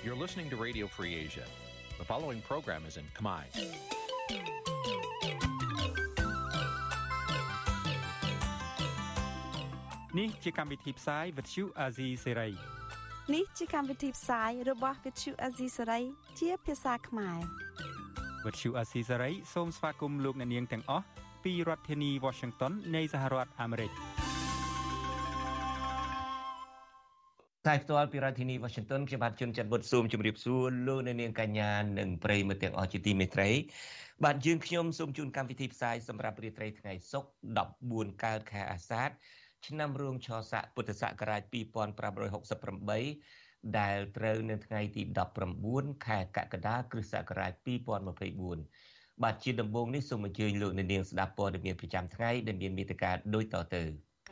You're listening to Radio Free Asia. The following program is in Khmer. Nǐ chi càm bi tiệp xáy vệt chiu a zì sáy. Nǐ chi càm bi tiệp xáyរបស់វិទ្យុអាស៊ីសេរីជាភាសាខ្មែរវិទ្យុអាស៊ីសេរីសូមស្វាគមន៍លោកអ្នកនាងទាំងអស់ពីរដ្ឋធានី Washington នៃសហរដ្ឋអាមេរិកតែផ្ទាល់ពីរដ្ឋធានី Washington ខ្ញុំបាទជួនច័ន្ទបុត្រសូមជម្រាបសួរលោកអ្នកនាងកញ្ញានិងប្រិយមិត្តទាំងអស់ជាទីមេត្រីបាទយើងខ្ញុំសូមជូនកម្មវិធីផ្សាយសម្រាប់រាត្រីថ្ងៃសុក្រ14កើតខែអាសាឍឆ្នាំរោងឆស័កពុទ្ធសករាជ2568ដែលត្រូវនៅថ្ងៃទី19ខែកក្កដាគ្រិស្តសករាជ2024បាទជាដំបូងនេះសូមអញ្ជើញលោកអ្នកនាងស្ដាប់ព័ត៌មានប្រចាំថ្ងៃដែលមានមេត្តាដូចតទៅ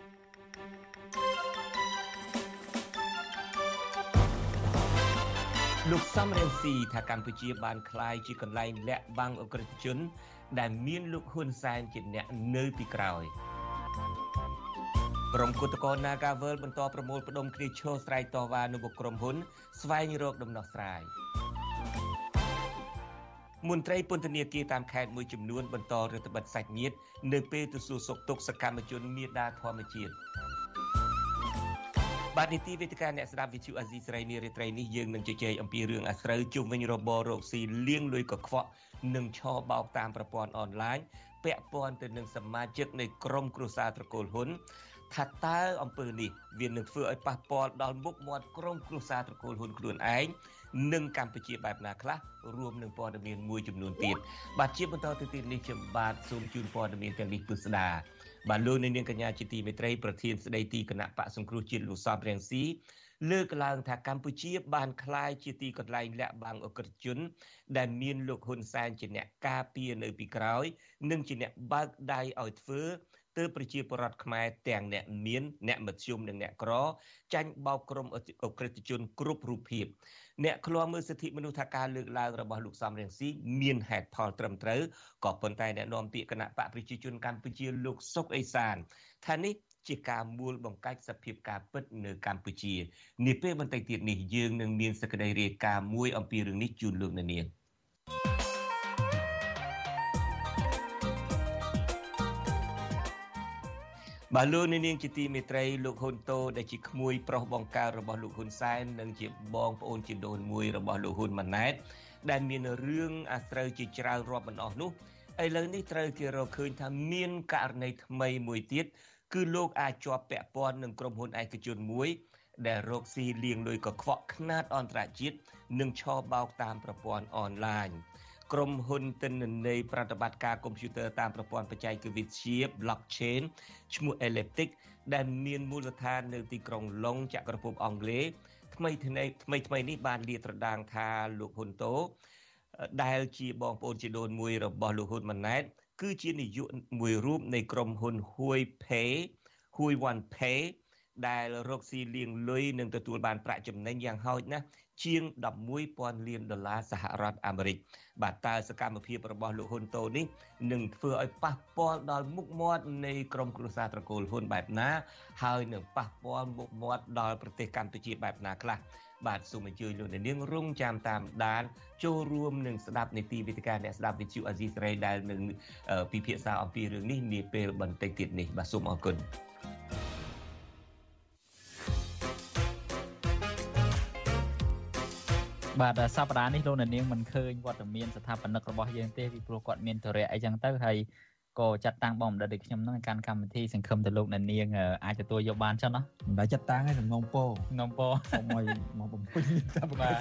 លោកសំរងស៊ីថាកម្ពុជាបានក្លាយជាកន្លែងលាក់បាំងអក្រិតជនដែលមានលោកហ៊ុនសែនជាអ្នកនៅពីក្រោយក្រុមគឧតកោ Nagavel បន្តប្រមូលផ្ដុំគ្នាឈរស្រែកតវ៉ានៅមុខក្រុមហ៊ុនស្វែងរកដំណោះស្រាយមន្ត្រីពន្ធនាគារតាមខេត្តមួយចំនួនបន្តរដ្ឋបិទសាច់ញាតិនៅពេលទៅសួរសុខទុក្ខសកម្មជនមេដាធម្មជាតិបាទនីតិវេទិកាអ្នកស្ដាប់វិទ្យុអាស៊ីសេរីនារីត្រីនេះយើងនឹងជជែកអំពីរឿងអាស្រូវជុំវិញរបបរកស៊ីលាងលុយកខ្វក់និងឆោបោកតាមប្រព័ន្ធអនឡាញពាក់ព័ន្ធទៅនឹងសមាជិកនៃក្រុមគ្រួសារត្រកូលហ៊ុនថាតើអំពើនេះវានឹងធ្វើឲ្យប៉ះពាល់ដល់មុខមាត់ក្រុមគ្រួសារត្រកូលហ៊ុនខ្លួនឯងនិងកម្ពុជាបែបណាខ្លះរួមនឹងព័ត៌មានមួយចំនួនទៀតបាទជាបន្តទៅទៀតនេះខ្ញុំបាទសូមជូនព័ត៌មានទាំងនេះពិស្ដាបាទលោកនាងកញ្ញាជាទីមេត្រីប្រធានស្ដីទីគណៈបកសង្គ្រោះជាតិលោកសំរងស៊ីលើកឡើងថាកម្ពុជាបានក្លាយជាទីកន្លែងលាក់បាំងអក្រិតជនដែលមានលោកហ៊ុនសែនជាអ្នកការពារនៅពីក្រោយនិងជាអ្នកបើកដៃឲ្យធ្វើទើបប្រជាពលរដ្ឋខ្មែរទាំងអ្នកមានអ្នកមធ្យមនិងអ្នកក្រចាញ់បោកក្រុមអក្រិតជនគ្រប់រូបភាពអ្នកឃ្លាំមើលសិទ្ធិមនុស្សថាការលើកឡើងរបស់លោកសំរងស៊ីមានហេតុផលត្រឹមត្រូវក៏ប៉ុន្តែអ្នកនាំពាក្យគណៈបកប្រជាជនកម្ពុជាលោកសុកអេសានថានេះជាការមូលបង្កាច់សភាពការពិតនៅកម្ពុជានាពេលបន្តិចទៀតនេះយើងនឹងមានសេចក្តីរាយការណ៍មួយអំពីរឿងនេះជូនលោកអ្នកនាងបាទលោកនាងជាទីមេត្រីលោកហ៊ុនតូដែលជាក្មួយប្រុសបង្កើតរបស់លោកហ៊ុនសែននិងជាបងប្អូនជីដូនមួយរបស់លោកហ៊ុនម៉ាណែតដែលមានរឿងអាស្រូវជាច្រើនរាប់មិនអស់នោះឥឡូវនេះត្រូវគេរកឃើញថាមានករណីថ្មីមួយទៀតគឺលោកអាចជាប់ពាក់ព័ន្ធនឹងក្រុមហ៊ុនឯកជនមួយដែលរកស៊ីលាងលុយកខ្វក់ខ្នាតអន្តរជាតិនិងឆោបោកតាមប្រព័ន្ធអនឡាញក្រុមហ៊ុនទិន្នន័យប្រតិបត្តិការកុំព្យូទ័រតាមប្រព័ន្ធបច្ចេកវិទ្យា Blockchain ឈ្មោះ Elliptic ដែលមានមូលដ្ឋាននៅទីក្រុងឡុងចក្រភពអង់គ្លេសថ្មីនេះបានលាតត្រដាងថាលោកហ៊ុនតូដែលជាបងប្អូនជីដូនមួយរបស់លោកហ៊ុនម៉ាណែតគឺជានាយកមួយរូបនៃក្រុមហ៊ុន Hui One Pay ដែលរកស៊ីលាងលុយនិងទទួលបានប្រាក់ចំណេញយ៉ាងហោចណាស់ជាង$11,000 លានសហរដ្ឋអាមេរិកបាទតើសកម្មភាពរបស់លោកហ៊ុនតូនេះនឹងធ្វើឲ្យប៉ះពាល់ដល់មុខមាត់នៃក្រុមគ្រួសារត្រកូលហ៊ុនបែបណាហើយនឹងប៉ះពាល់មុខមាត់ដល់ប្រទេសកម្ពុជាបែបណាខ្លះបាទសូមអញ្ជើញលោកនាងរងចាំតាមដានចូលរួមនឹងស្ដាប់នីតិវិទ្យាអ្នកស្ដាប់វិទ្យុអាស៊ីសេរីដែលនឹងពិភាក្សាអំពីរឿងនេះនាពេលបន្តិចទៀតនេះបាទសូមអរគុណបាទសប្តាហ៍នេះលោកអ្នកនាងមិនឃើញវត្តមានស្ថាបនិករបស់យើងទេពីព្រោះគាត់មានធរៈអីចឹងទៅហើយក៏ចាត់តាំងបងបណ្ឌិតដូចខ្ញុំហ្នឹងកាន់កម្មវិធីសង្ឃឹមទៅលោកអ្នកនាងអាចទទួលយកបានចឹងណាមិនបាច់ចាត់តាំងទេសំណងពោមកបំពេញតាមបាទ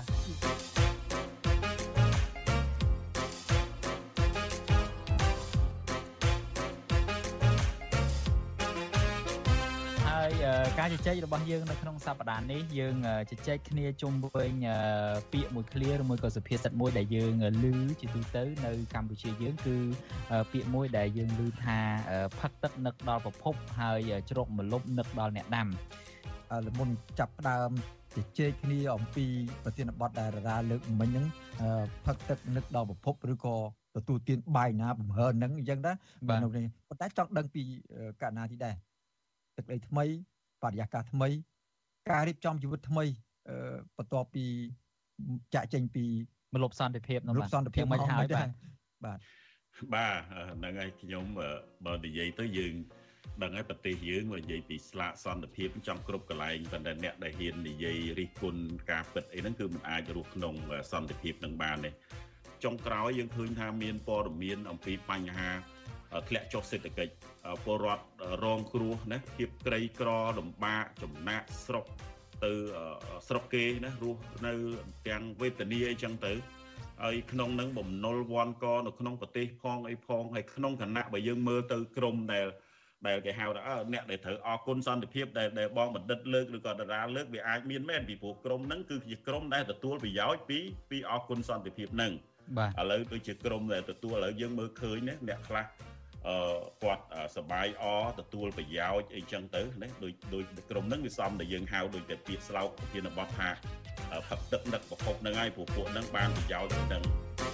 ការជជែករបស់យើងនៅក្នុងសប្តាហ៍នេះយើងជជែកគ្នាជុំវិញពាក្យមួយឃ្លាឬមួយក៏សុភាសិតមួយដែលយើងឮជាទូទៅនៅកម្ពុជាយើងគឺពាក្យមួយដែលយើងឮថាផឹកទឹកនឹកដល់ប្រភពហើយជ្រកម្លប់នឹកដល់អ្នកដាំមុនចាប់ផ្ដើមជជែកគ្នាអំពីប្រធានបទដែលរាលើកមិញហ្នឹងផឹកទឹកនឹកដល់ប្រភពឬក៏ទទួលទានបាយណាបំរើហ្នឹងអញ្ចឹងណាបាទប៉ុន្តែចង់ដឹងពីករណីទីដែរទឹកដីថ្មីបរិយាកាសថ្មីការរៀបចំជីវិតថ្មីបន្ទាប់ពីចាក់ចេញពីមលុបសន្តិភាពនោះបាទយ៉ាងមិនហើយបាទបាទហ្នឹងហើយខ្ញុំបើនិយាយទៅយើងដឹងហើយប្រទេសយើងបើនិយាយពីស្លាកសន្តិភាពចង់គ្រប់កន្លែងប៉ុន្តែអ្នកដែលហ៊ាននិយាយរិះគន់ការពិតអីហ្នឹងគឺមិនអាចរស់ក្នុងសន្តិភាពនឹងបានទេចុងក្រោយយើងឃើញថាមានព័ត៌មានអំពីបញ្ហាធ្លាក់ចុះសេដ្ឋកិច្ចពលរដ្ឋរងគ្រោះណាភាពក្រីក្រលំបាកចំណាក់ស្រុកទៅស្រុកគេណារស់នៅទាំងវេទនាអីចឹងទៅហើយក្នុងនឹងបំណុលវាន់កនៅក្នុងប្រទេសផងអីផងហើយក្នុងគណៈបើយើងមើលទៅក្រមដែលគេហៅថាអ្នកដែលត្រូវអគុណសន្តិភាពដែលបងបណ្ឌិតលើកឬក៏តារាលើកវាអាចមានមែនពីព្រោះក្រមហ្នឹងគឺជាក្រមដែលទទួលប្រយោជន៍ពីអគុណសន្តិភាពហ្នឹងបាទឥឡូវដូចជាក្រមដែលទទួលឥឡូវយើងមើលឃើញណាអ្នកខ្លះគាត់សបាយទទួលប្រយោជន៍អីចឹងទៅណាដូចក្រមហ្នឹងវាសំដែលយើងហៅដូចតែពាក្យស្លោកប្រធានបទថាផឹកទឹកដឹកប្រភពហ្នឹងហើយពួកហ្នឹងបានប្រយោជន៍ហ្នឹង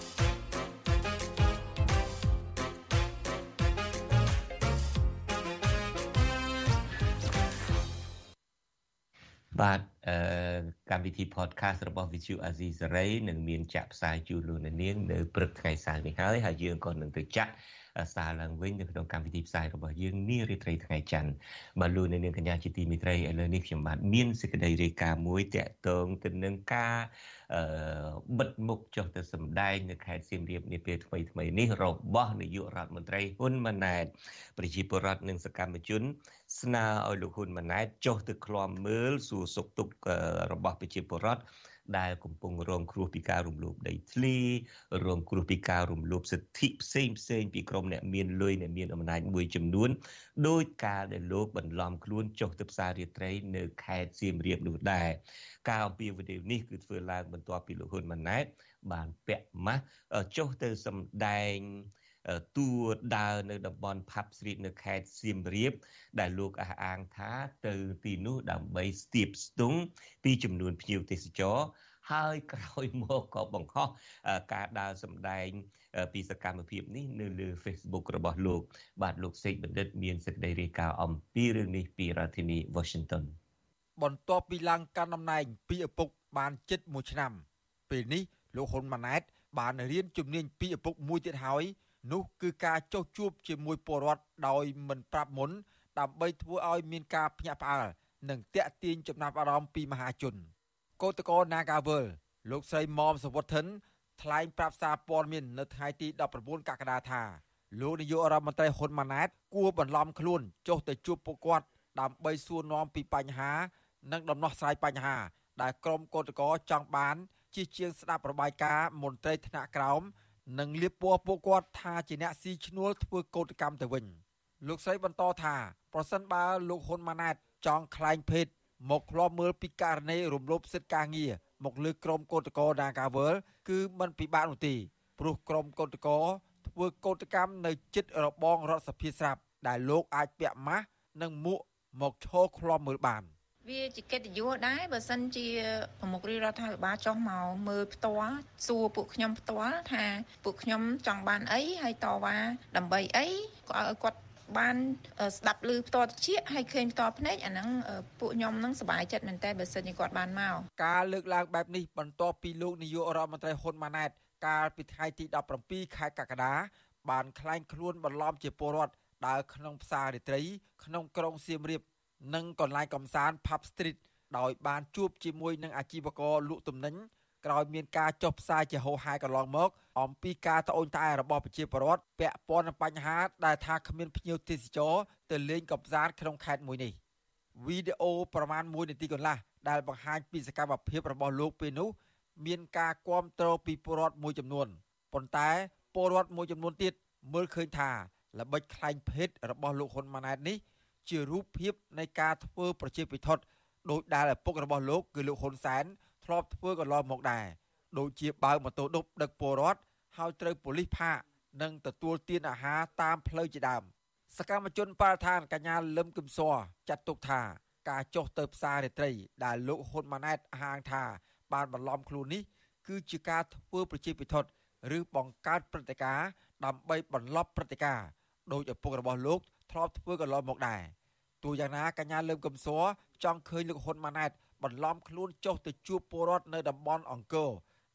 បាទកម្មវិធី podcast របស់ Vithu Azizi Saray នឹងមានចាក់ផ្សាយជូនលោកអ្នកនាងនៅព្រឹកថ្ងៃសៅរ៍នេះហើយយើងក៏នឹងទៅចាក់សារឡើងវិញនៅក្នុងកម្មវិធីផ្សាយរបស់យើងនារាត្រីថ្ងៃច័ន្ទបាទលោកអ្នកនាងកញ្ញាជាទីមេត្រីឥឡូវនេះខ្ញុំបាទមានសេចក្តីរាយការណ៍មួយតាក់ទងទៅនឹងការបិទមុខចុះទៅសម្ដែងនៅខេត្តសៀមរាបនាពេលថ្មីៗនេះរបស់នាយករដ្ឋមន្ត្រីហ៊ុនម៉ាណែតប្រជាពលរដ្ឋនិងសកម្មជនស្នើឲ្យលោកហ៊ុនម៉ាណែតចុះទៅឃ្លាំមើលសួរសុខទុក្ខរបស់ប្រជាពលរដ្ឋដែលកំពុងរងគ្រោះពីការរំលោភដីធ្លីរងគ្រោះពីការរំលោភសិទ្ធិផ្សេងពីក្រុមអ្នកមានលុយអ្នកមានអំណាចមួយចំនួនដោយការដែលលោកបន្លំខ្លួនចុះទៅផ្សាររាត្រីនៅខេត្តសៀមរាបនោះដែរការអំពាវនាវនេះគឺធ្វើឡើងបន្ទាប់ពីលោកហ៊ុនម៉ាណែតបានពាក់ម៉ាស់ចុះទៅសម្ដែងតួដើរនៅតំបន់ Pub Street នៅខេត្តសៀមរាបដែលលោកអះអាងថាទៅទីនោះដើម្បីស្ទាបស្ទង់ពីចំនួនភ្ញៀវទេសចរហើយក្រោយមកក៏បង្ហោះការដើរសម្ដែងពីសកម្មភាពនេះនៅលើ Facebook របស់លោកបាទលោកសេកបណ្ឌិតមានសេចក្តីរាយការណ៍អំពីរឿងនេះពីរដ្ឋធានី Washington បន្ទាប់ពីឡើងកាន់តំណែងពីឪពុកបានជិត1ឆ្នាំពេលនេះលោកហ៊ុនម៉ាណែតបានរៀនជំនាញពីឪពុកមួយទៀតហើយនោះគឺការចុះជួបជាមួយពលរដ្ឋដោយមិនប្រាប់មុនដើម្បីធ្វើឲ្យមានការភ្ញាក់ផ្អើលនិងទាក់ទាញចំណាប់អារម្មណ៍ពីមហាជនកោតក្រ Nagawal លោកស្រីមុំសវត្ថិនថ្លែងប្រាប់សារព័ត៌មាននៅថ្ងៃទី19កក្កដាថាលោកនាយករដ្ឋមន្ត្រីហ៊ុនម៉ាណែតគួរបន្លំខ្លួនចុះទៅជួបពួកគាត់ដើម្បីសួរនាំពីបញ្ហានិងដំណោះស្រាយបញ្ហាដែលក្រុមកោតក្រចង់បានជាជាងស្ដាប់របាយការណ៍មន្ត្រីថ្នាក់ក្រោមនិងលៀបពណ៌ពួកគាត់ថាជាអ្នកស៊ីឈ្នួលធ្វើកោតកម្មទៅវិញលោកស្រីបន្តថាប្រសិនបើលោកហ៊ុនម៉ាណែតចង់ក្លែងភេទមកឃ្លាំមើលពីករណីរំលោភសិទ្ធិការងារមកលើក្រុមកោតក្រ Nagawal គឺមិនពិបាកនោះទេព្រោះក្រុមកោតក្រធ្វើកោតកម្មនៅជិតរបងរដ្ឋសភាស្រាប់ដែលលោកអាចពាក់ម៉ាស់និងមួកមកឈរឃ្លាំមើលបានវាជាកិត្តិយសដែរបើសិនជាប្រមុខរដ្ឋាភិបាលចុះមកមើលផ្ទាល់សួរពួកខ្ញុំផ្ទាល់ថាពួកខ្ញុំចង់បានអីហើយតវ៉ាដើម្បីអីក៏ឲ្យគាត់បានស្ដាប់ឮផ្ទាល់ជាហើយឃើញផ្ទាល់ភ្នែកអាហ្នឹងពួកខ្ញុំនឹងសប្បាយចិត្តមែនតើបើសិនជាគាត់បានមកការលើកឡើងបែបនេះបន្ទាប់ពីលោកនាយករដ្ឋមន្ត្រីហ៊ុនម៉ាណែតកាលពីថ្ងៃទី17ខែកក្កដាបានក្លែងខ្លួនបន្លំជាពលរដ្ឋដើរក្នុងផ្សាររាត្រីក្នុងក្រុងសៀមរាបនិងកន្លែងកម្សាន្ត Pub Street ដោយបានជួបជាមួយនឹងអាជីវករលក់ទំនិញក្រោយមានការចុះផ្សាយជាហូរហែកន្លងមកអំពីការត្អូញត្អែររបស់ប្រជាពលរដ្ឋពាក់ព័ន្ធនឹងបញ្ហាដែលថាគ្មានភ្ញៀវទេសចរទៅលេងកម្សាន្តក្នុងខេត្តមួយនេះវីដេអូប្រមាណ1នាទីកន្លះដែលបង្ហាញពីសកម្មភាពរបស់លោកពេលនោះមានការគាំទ្រពីពលរដ្ឋមួយចំនួនប៉ុន្តែពលរដ្ឋមួយចំនួនទៀតមើលឃើញថាល្បិចក្លែងភេទរបស់លោកហ៊ុនម៉ាណែតនេះជារូបភាពនៃការធ្វើប្រជាពិធដោយដែលឪពុករបស់លោកគឺលោកហ៊ុនសែនធ្លាប់ធ្វើកន្លងមកដែរដូចជាបើកម៉ូតូឌុបដឹកពលរដ្ឋហើយត្រូវប៉ូលីសផាកនិងទទួលទានអាហារតាមផ្លូវជាដើមសកម្មជនបរិស្ថានកញ្ញាលឹមគឹមស័រចាត់ទុកថាការចុះទៅផ្សាររាត្រីដែលលោកហ៊ុនម៉ាណែតហាងថាបានបន្លំខ្លួននេះគឺជាការធ្វើប្រជាពិធឬបង្កើតព្រឹត្តិការណ៍ដើម្បីបន្លប់ព្រឹត្តិការណ៍ដោយឪពុករបស់លោកធ្លាប់ធ្វើកន្លងមកដែរទោះយ៉ាងណាកញ្ញាលើមកំសួរចង់ឃើញលោកហ៊ុនម៉ាណែតបន្លំខ្លួនចុះទៅជួបពលរដ្ឋនៅតំបន់អង្គរ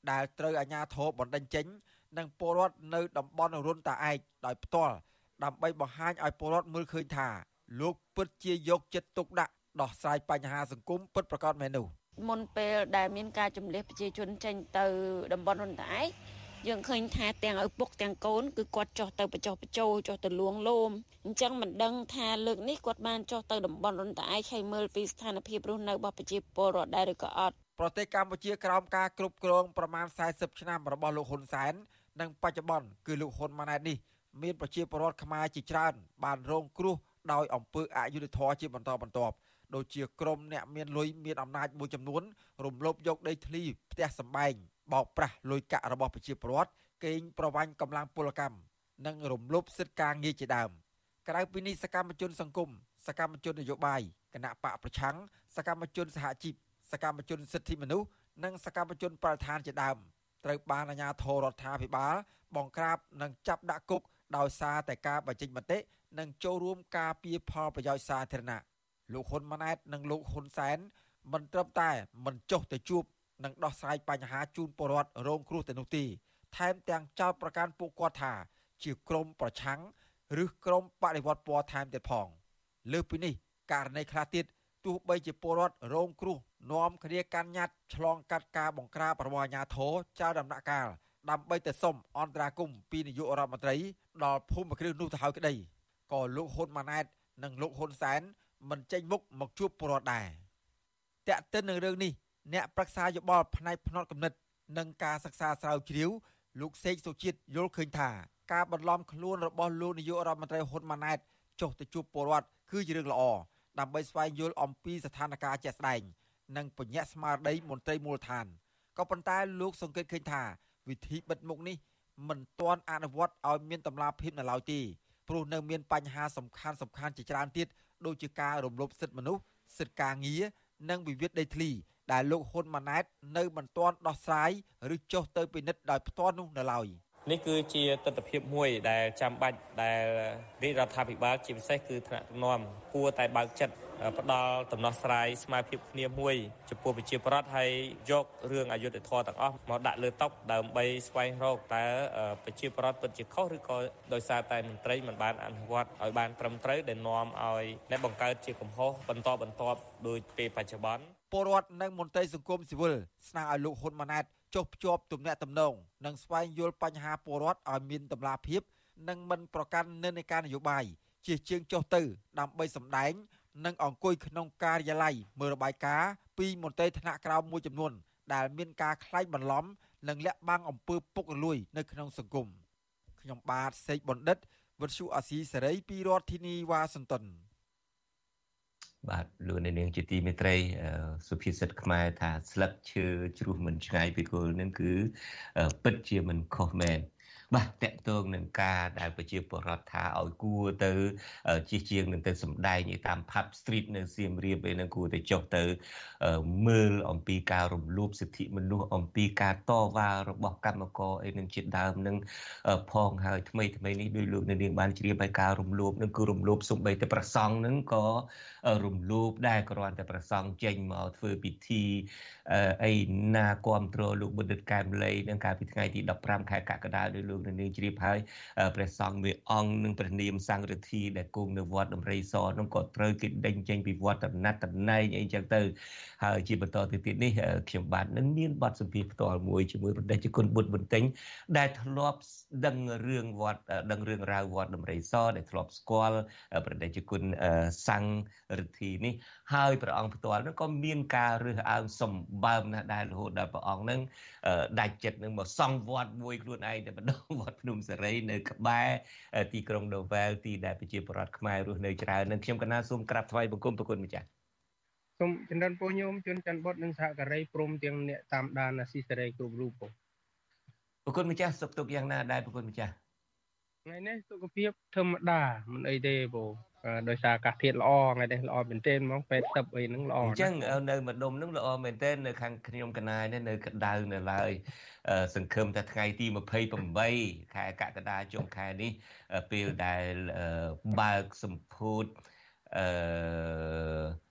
ដែលត្រូវអាជ្ញាធរបណ្តេញចេញនិងពលរដ្ឋនៅតំបន់រុនតាឯកដោយផ្ទាល់ដើម្បីបង្ហាញឲ្យពលរដ្ឋមើលឃើញថាលោកពិតជាយកចិត្តទុកដាក់ដោះស្រាយបញ្ហាសង្គមពិតប្រាកដមែននោះមុនពេលដែលមានការជំនះប្រជាជនចេញទៅតំបន់រុនតាឯកយើងឃើញថាទាំងឪពុកទាំងកូនគឺគាត់ចុះទៅបញ្ចុះបញ្ចូលចុះទៅលួងលោមអញ្ចឹងមិនដឹងថាលើកនេះគាត់បានចុះទៅតំបន់រុនតាឯកហើយមើលពីស្ថានភាពរស់នៅរបស់ប្រជាពលរដ្ឋដែរឬក៏អត់ប្រទេសកម្ពុជាក្រោមការគ្រប់គ្រងប្រមាណ40ឆ្នាំរបស់លោកហ៊ុនសែននិងបច្ចុប្បន្នគឺលោកហ៊ុនម៉ាណែតនេះមានប្រជាពលរដ្ឋខ្មែរជាច្រើនបានរងគ្រោះដោយអំពើអយុត្តិធម៌ជាបន្តបន្ទាប់ដូចជាក្រុមអ្នកមានលុយមានអំណាចមួយចំនួនរំលោភយកដីធ្លីផ្ទះសម្បែងបោកប្រាស់លុយកាក់របស់ប្រជាពលរដ្ឋកេងប្រវ័ញ្ចកម្លាំងពលកម្មនិងរំលោភសិទ្ធិការងារជាដើមក្រៅពីនេះសកម្មជនសង្គមសកម្មជននយោបាយគណៈបកប្រឆាំងសកម្មជនសហជីពសកម្មជនសិទ្ធិមនុស្សនិងសកម្មជនបរិស្ថានជាដើមត្រូវបានអាជ្ញាធររដ្ឋាភិបាលបង្ក្រាបនិងចាប់ដាក់គុកដោយសារតែការបញ្ចេញមតិនិងចូលរួមការពារផលប្រយោជន៍សាធារណៈលោកហ៊ុនម៉ាណែតនិងលោកហ៊ុនសែនមិនត្រឹមតែមិនចុះទៅជួបនិងដោះស្រាយបញ្ហាជូនពលរដ្ឋរងគ្រោះទៅនោះទេថែមទាំងចោទប្រកាន់ពួកគាត់ថាជាក្រុមប្រឆាំងឬក្រុមបដិវត្តពណ៌ថែមទៀតផងលើសពីនេះករណីខ្លះទៀតទោះបីជាពលរដ្ឋរងគ្រោះនាំគ្នាកាន់ញត្តិឆ្លងកាត់ការបង្ក្រាបរបស់អាជ្ញាធរចៅដំណាក់កាលដើម្បីទៅសុំអន្តរាគមន៍ពីនាយករដ្ឋមន្ត្រីដល់ភូមិគ្រឹះនោះទៅហើយក្តីក៏លោកហ៊ុនម៉ាណែតនិងលោកហ៊ុនសែនមិនចេញមុខមកជួបពលរដ្ឋដែរតែកតិននឹងរឿងនេះអ្នកប្រឹក្សាយោបល់ផ្នែកផ្នត់គំនិតនិងការសិក្សាស្រាវជ្រាវលោកសេកសុជាតិយល់ឃើញថាការបន្លំខ្លួនរបស់លោកនាយករដ្ឋមន្ត្រីហ៊ុនម៉ាណែតចុះទៅជួបពលរដ្ឋគឺជារឿងល្អដើម្បីស្វែងយល់អំពីស្ថានភាពជាក់ស្ដែងនិងពញាក់ស្មារតីមន្ត្រីមូលដ្ឋានក៏ប៉ុន្តែលោកសង្កេតឃើញថាវិធីបិទមុខនេះមិនទាន់អនុវត្តឲ្យមានតម្លាភាពនៅឡើយទេព្រោះនៅមានបញ្ហាសំខាន់ជាច្រើនទៀតដូចជាការរំលោភសិទ្ធិមនុស្សសិទ្ធិការងារនិងវិវាទដីធ្លីដែលលោកហ៊ុនម៉ាណែតនៅមិនទាន់ដោះស្រាយឬចុះទៅពិនិត្យដោយផ្ទាល់នោះនៅឡើយនេះគឺជាទស្សនវិជ្ជាមួយដែលចាំបាច់ដែលរាជរដ្ឋាភិបាលជាពិសេសគឺថ្នាក់ដឹកនាំគួរតែបើកចិត្តផ្ដល់ដំណោះស្រាយស្មារតីគ្នាមួយចំពោះប្រជាពលរដ្ឋហើយយករឿងអយុត្តិធម៌ទាំងអស់មកដាក់លើតុដើម្បីស្វែងរកតើប្រជាពលរដ្ឋពិតជាខុសឬក៏ដោយសារតែមន្ត្រីមិនបានអនុវត្តឲ្យបានត្រឹមត្រូវដែលនាំឲ្យអ្នកបង្កើតជាកំហុសបន្តបន្ទាប់ដោយពេលបច្ចុប្បន្នពលរដ្ឋនិងមន្ត្រីសង្គមស៊ីវិលស្នើឲ្យលោកហ៊ុនម៉ាណែតចុះភ្ជាប់ទំនាក់ទំនងនិងស្វែងយល់បញ្ហាពលរដ្ឋឲ្យមានតម្លាភាពនិងមិនប្រកាន់និន្នាការនយោបាយជាជាងចុះទៅដើម្បីសម្ដែងនិងអង្គុយក្នុងការិយាល័យមើលរបាយការណ៍ពីមន្ត្រីថ្នាក់ក្រោមមួយចំនួនដែលមានការក្លែងបន្លំនិងលាក់បាំងអំពើពុករលួយនៅក្នុងសង្គមខ្ញុំបាទសេកបណ្ឌិតវិទ្យុអាស៊ីសេរីពីរដ្ឋធានីវ៉ាស៊ីនតោនបាទលោកនាងជាទីមេត្រីសុភាសិតខ្មែរថាស្លឹកឈើជ្រុះមិនឆ្ងាយពីគល់នឹងគឺពិតជាមិនខុសមែនបាទតកតងនឹងការដែលប្រជាពលរដ្ឋថាឲ្យគួរទៅជិះជាងនឹងទៅសម្ដែងតាម pub street នៅសៀមរាបឯនឹងគួរទៅចុះទៅមើលអំពីការរំលោភសិទ្ធិមនុស្សអំពីការតវ៉ារបស់កម្មករឯនឹងជាដើមនឹងផងហើយថ្មីនេះដោយលោកនាងបានជ្រាបហើយការរំលោភនឹងគឺរំលោភសំបីតែប្រសង់នឹងក៏រំលោភដែរគ្រាន់តែប្រសង់ចេញមកធ្វើពិធីអីណាគ្រប់គ្រងលោកបណ្ឌិតកែមលីនឹងកាលពីថ្ងៃទី15ខែកក្កដាដោយលោកនាងជ្រាបហើយព្រះសង្ឃមួយអង្គនិងព្រះនាមសង្ឃរិទ្ធីដែលគង់នៅវត្តដំរីសនោះក៏ត្រូវគេដេញចេញពីវត្តតំណែងអីចឹងទៅហើយជាបន្តទៅទៀតនេះខ្ញុំបាទនឹងមានបទសម្ភាសន៍ផ្ទាល់មួយជាមួយប្រទេសជគុណបុត្របន្ទិញដែលធ្លាប់ដឹងរឿងរ៉ាវវត្តដំរីសដែលធ្លាប់ស្គាល់ប្រទេសជគុណសង្ឃរិទ្ធីនេះហើយព្រះអង្គផ្ទាល់នោះក៏មានការរើសអើងសម្បើមណាស់ដែររហូតដល់ព្រះអង្គនឹងដាច់ចិត្តនឹងមកសង់វត្តមួយខ្លួនឯងតែម្ដងវត្តភ្នំសេរីនៅក្បែរទីក្រុងដូវែលទីដែលប្រជាពលរដ្ឋខ្មែររស់នៅច្រើននឹងខ្ញុំកណាសូមក្រាបថ្វាយបង្គំប្រគុណម្ចាស់សូមចម្រើនពរញោមជួនច័ន្ទបុត្រនិងសហការីព្រមទាំងអ្នកតាមដានអាស៊ីសេរីគ្រប់រូបប្រគុណម្ចាស់សុខទុក្ខយ៉ាងណាដែរប្រគុណម្ចាស់ថ្ងៃនេះសុខភាពធម្មតាមិនអីទេបងដោយសារអាកាសធាតុល្អថ្ងៃនេះល្អមែនទែនហ្មងពេទ្យទឹកអីហ្នឹងល្អអញ្ចឹងនៅម្ដុំហ្នឹងល្អមែនទែននៅខាងខ្ញុំកណាយនេះនៅក្តៅនៅឡើយសង្ឃឹមថាថ្ងៃទី28ខែកក្កដាចុងខែនេះពេលដែលបើកសម្ពោធ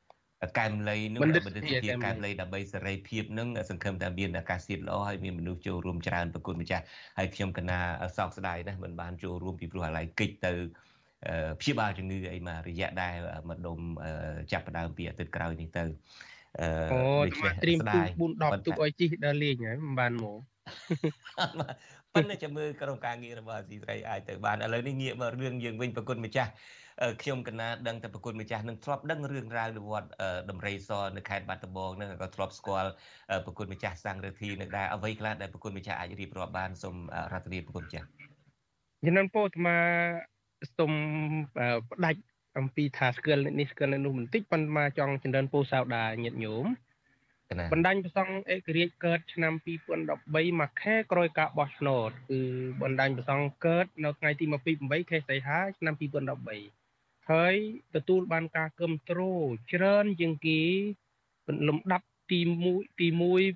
កែមលៃនោះបណ្ឌិតជាកែមលៃដើម្បីសេរីភាពនឹងសង្ឃឹមថាមានអាកាសធាតុល្អហើយមានមនុស្សចូលរួមច្រើនប្រគុណម្ចាស់ហើយខ្ញុំកណាសោកស្ដាយណាស់មិនបានចូលរួមពីព្រោះអាឡ័យកិច្ចទៅព្យាបាលជំងឺអីមករយៈដែរម្ដុំចាប់ផ្ដើមពីអាទិត្យក្រោយនេះទៅដូច្នេះត្រៀមទូ4 10ទូកឲ្យជីដល់លេងហើយមិនបានមកប៉ុន្តែចាំមើលក្រុមការងាររបស់អាស៊ីសេរីអាចទៅបានឥឡូវនេះងាកមករឿងយើងវិញប្រគុណម្ចាស់ខ្ញុំកណាដឹងតែប្រគុណម្ចាស់នឹងធ្លាប់ដឹងរឿងរ៉ាវនៅវត្តដំរីសនៅខេត្តបាត់ដំបងនឹងក៏ធ្លាប់ស្គាល់ប្រគុណម្ចាស់សង្ឃរិទ្ធីនឹងដែរអ្វីខ្លះដែលប្រគុណម្ចាស់អាចរៀបរាប់បានសូមរដ្ឋាភិបាលប្រគុណម្ចាស់ចំនួនពោអាត្មាសូមផ្ដាច់អំពីថាស្គាល់នេះស្គាល់នោះបន្តិចប៉ុន្តែចង់ចម្រើនពោសោដាញាតិញោមបណ្ដាញប្រសង់ឯករាជ្យកើតឆ្នាំ2013មួយខែក្រោយការបោះឆ្នោតគឺបណ្ដាញប្រសង់កើតនៅថ្ងៃទី28ខែសីហាឆ្នាំ2013ហើយទទួលបានការគាំទ្រច្រើនជាងគេលំដាប់ទី1ទី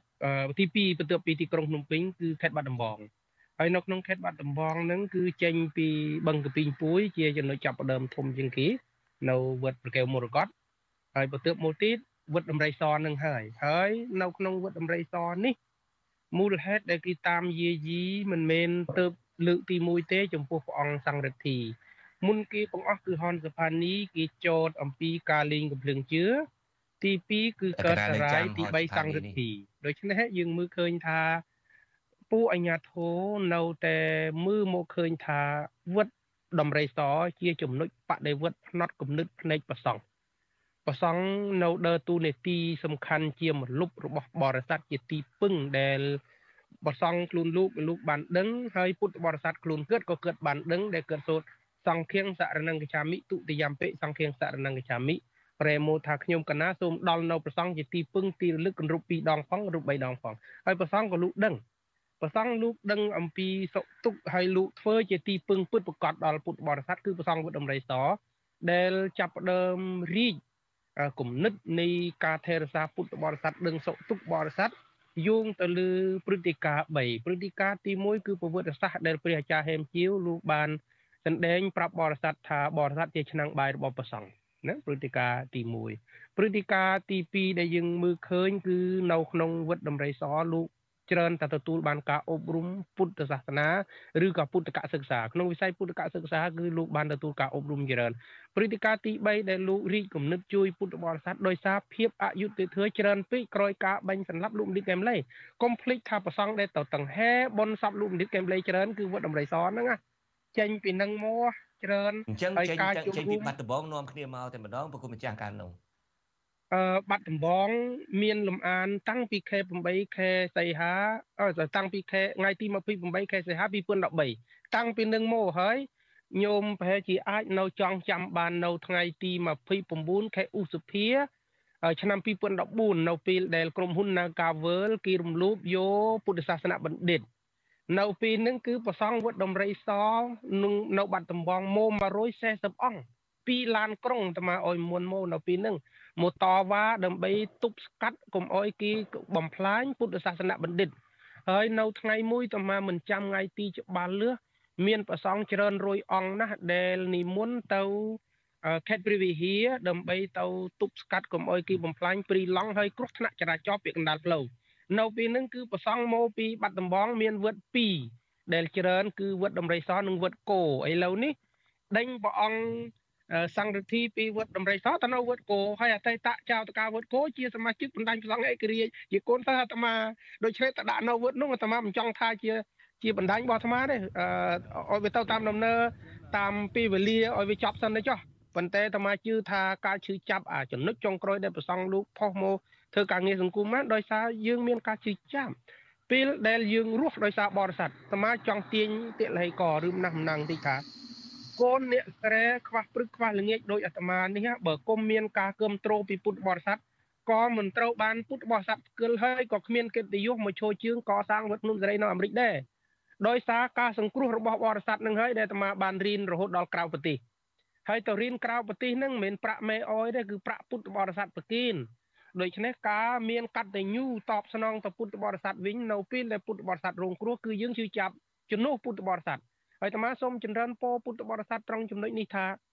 2បន្ទាប់ពីទីក្រុងភ្នំពេញគឺខេត្តបាត់ដំបងហើយនៅក្នុងខេត្តបាត់ដំបងហ្នឹងគឺចេញពីបឹងកពីងពួយជាចំណុចចាប់ផ្ដើមធំជាងគេនៅវត្តប្រកែវមរកតហើយបន្ទាប់មកទៀតវត្តដំរីសនឹងហើយនៅក្នុងវត្តដំរីសនេះមូលហេតុដែលគេតាមយាយីមិនមែនទៅលើកទី1ទេចំពោះព្រះអង្គសង្ឃរិទ្ធីមុនគេបង្អស់គឺហនសផានីគេចោទអំពីការលេងកំភ្លើងជឿទី2គឺកើតសារាយទី3សង្ឃរិទ្ធីដូច្នេះយើងមើលឃើញថាពួកអញ្ញាធិនៅតែមើលមកឃើញថាវត្តដំរីសជាចំណុចបដិវត្តផ្នត់គំនិតភ្នែកប្រសង់នៅដើរតួនាទីសំខាន់ជាមលុបរបស់បរិស័ទជាទីពឹងដែលប្រសង់ខ្លួនលោកបានដឹងហើយពុទ្ធបរិស័ទខ្លួនគាត់ក៏គាត់បានដឹងដែលគាត់សូត្រសង្ឃាំងសរណង្គចាមិទុតិយំពិសង្ឃាំងសរណង្គចាមិប្រែមកថាខ្ញុំកណាសូមដល់នៅប្រសង់ជាទីពឹងទីរលឹករូប2ដងផងរូប3ដងផងហើយប្រសង់ក៏លោកដឹងអំពីសុខទុក្ខហើយលោកធ្វើជាទីពឹងពិតប្រកបដល់ពុទ្ធបរិស័ទគឺប្រសង់វត្តដំរីសដែលចាប់ផ្ដើមរីកគំនិតនៃការថែរក្សាពុទ្ធបរិស័ទដឹងសុខទុក្ខបរិស័ទយោងទៅលើព្រឹត្តិការណ៍3ព្រឹត្តិការណ៍ទី1គឺប្រវត្តិសាស្ត្រដែលព្រះអាចារ្យហេមជាវលោកបានសម្ដែងប្រាប់បរិស័ទថាបរិស័ទជាឆ្នាំងបាយរបស់ព្រះសង្ឃណាព្រឹត្តិការណ៍ទី1ព្រឹត្តិការណ៍ទី2ដែលយើងមើលឃើញគឺនៅក្នុងវត្តដំរីសលោកច្រើនតែទទួលបានការអប់រំពុទ្ធសាសនាឬក៏ពុទ្ធកសិក្សាក្នុងវិស័យពុទ្ធកសិក្សាគឺលោកបានទទួលការអប់រំច្រើនព្រឹត្តិការណ៍ទី3ដែលលោករីកគំនិតជួយពុទ្ធបរិស័ទដោយសារភាពអយុត្តិធម៌ច្រើនពេកក្រោយការបាញ់សម្លាប់លោកមនិតកែមលីកុំភ្លេចថាប្រសង់ដែលទៅតង្ហែបនសពលោកមនិតកែមលីច្រើនគឺវត្តដំរីសហ្នឹងណាចេញពីនឹងមកច្រើនហើយការចេញពីបាត់ដំបងនាំគ្នាមកតែម្ដងប្រគុំម្ចាស់កាលនោះបាត់ដំបងមានលំអានតាំងពីខែ8ខែសីហាតាំងពីខែថ្ងៃទី28ខែសីហា2013តាំងពីនឹងមកហើយញោមប្រហែលជាអាចនៅចង់ចាំបាននៅថ្ងៃទី29ខែឧសភាឆ្នាំ2014នៅពេលដែលក្រុមហ៊ុន Nagavel គេរំលោភយកពុទ្ធសាសនបណ្ឌិតនៅពេលហ្នឹងគឺប្រសង់វត្តដំរីសនៅបាត់ដំបងមក140អង្គ2ឡានក្រុងតែមកឲ្យមុនមកនៅពេលហ្នឹងមកតវ៉ាដើម្បីទប់ស្កាត់កុំអោយគេបំផ្លាញពុទ្ធសាសនបណ្ឌិតហើយនៅថ្ងៃមួយតើមិនចាំថ្ងៃទីច្បាស់លឺមានប្រសង់ច្រើនរយអង្គណាស់ដែលនិមន្តទៅខេត្តព្រះវិហារដើម្បីទៅទប់ស្កាត់កុំអោយគេបំផ្លាញព្រីឡង់ហើយគ្រោះថ្នាក់ចរាចរណ៍ពីកណ្ដាលផ្លូវនៅពេលហ្នឹងគឺប្រសង់មកពីបាត់ដំបងមានវត្ត2ដែលច្រើនគឺវត្តដំរីសនិងវត្តគោឥឡូវនេះដេញព្រះអង្គសង្ឃរិទ្ធីពីវត្តដំរីសទៅនៅវត្តគោហើយអតីតចៅតកាវត្តគោជាសមាជិកបណ្ដាញប្រសង់ឯករាជ្យជាកូនសិស្សអាត្មាដូច្នេះតដាក់នៅវត្តនោះអាត្មាមិនចង់ថាជាបណ្ដាញរបស់អាត្មាទេឲ្យវាទៅតាមដំណើរតាមពេលវេលាឲ្យវាចប់សិនទៅចុះប៉ុន្តែអាត្មាជឿថាការឈឺចាប់ចំណុចចុងក្រោយដែលប្រសង់លោកផុសមកធ្វើការងារសង្គមដោយសារយើងមានការឈឺចាប់ពេលដែលយើងរស់ដោយសារបរិស័ទអាត្មាចង់ទាញតិលហិកឬម្នាងតិចថាកូនអ្នកស្រែខ្វះព្រឹកខ្វះល្ងាចដោយអាត្មានេះបើគុំមានការគាំទ្រពីពុទ្ធបរិស័ទក៏មិនត្រូវបានពុទ្ធបរិស័ទស្គាល់ហើយក៏គ្មានកិត្តិយសមកឈរជើងកសាងវត្តភ្នំសេរីនៅអាមេរិកដែរដោយសារការសង្គ្រោះរបស់បរិស័ទនឹងហើយដែលអាត្មាបានរៀនរហូតដល់ក្រៅប្រទេសហើយទៅរៀនក្រៅប្រទេសហ្នឹងមិនមែនប្រាក់មេអយទេគឺប្រាក់ពុទ្ធបរិស័ទប្រគិនដូច្នេះការមានកតញ្ញូតបស្នងទៅពុទ្ធបរិស័ទវិញនៅពេលដែលពុទ្ធបរិស័ទរងគ្រោះគឺយើងជឿចាប់ជំនួសពុទ្ធបរិស័ទហើយអាត្មាសូមចម្រើនពរពុទ្ធបរិស័ទត្រង់ចំណុចនេះថា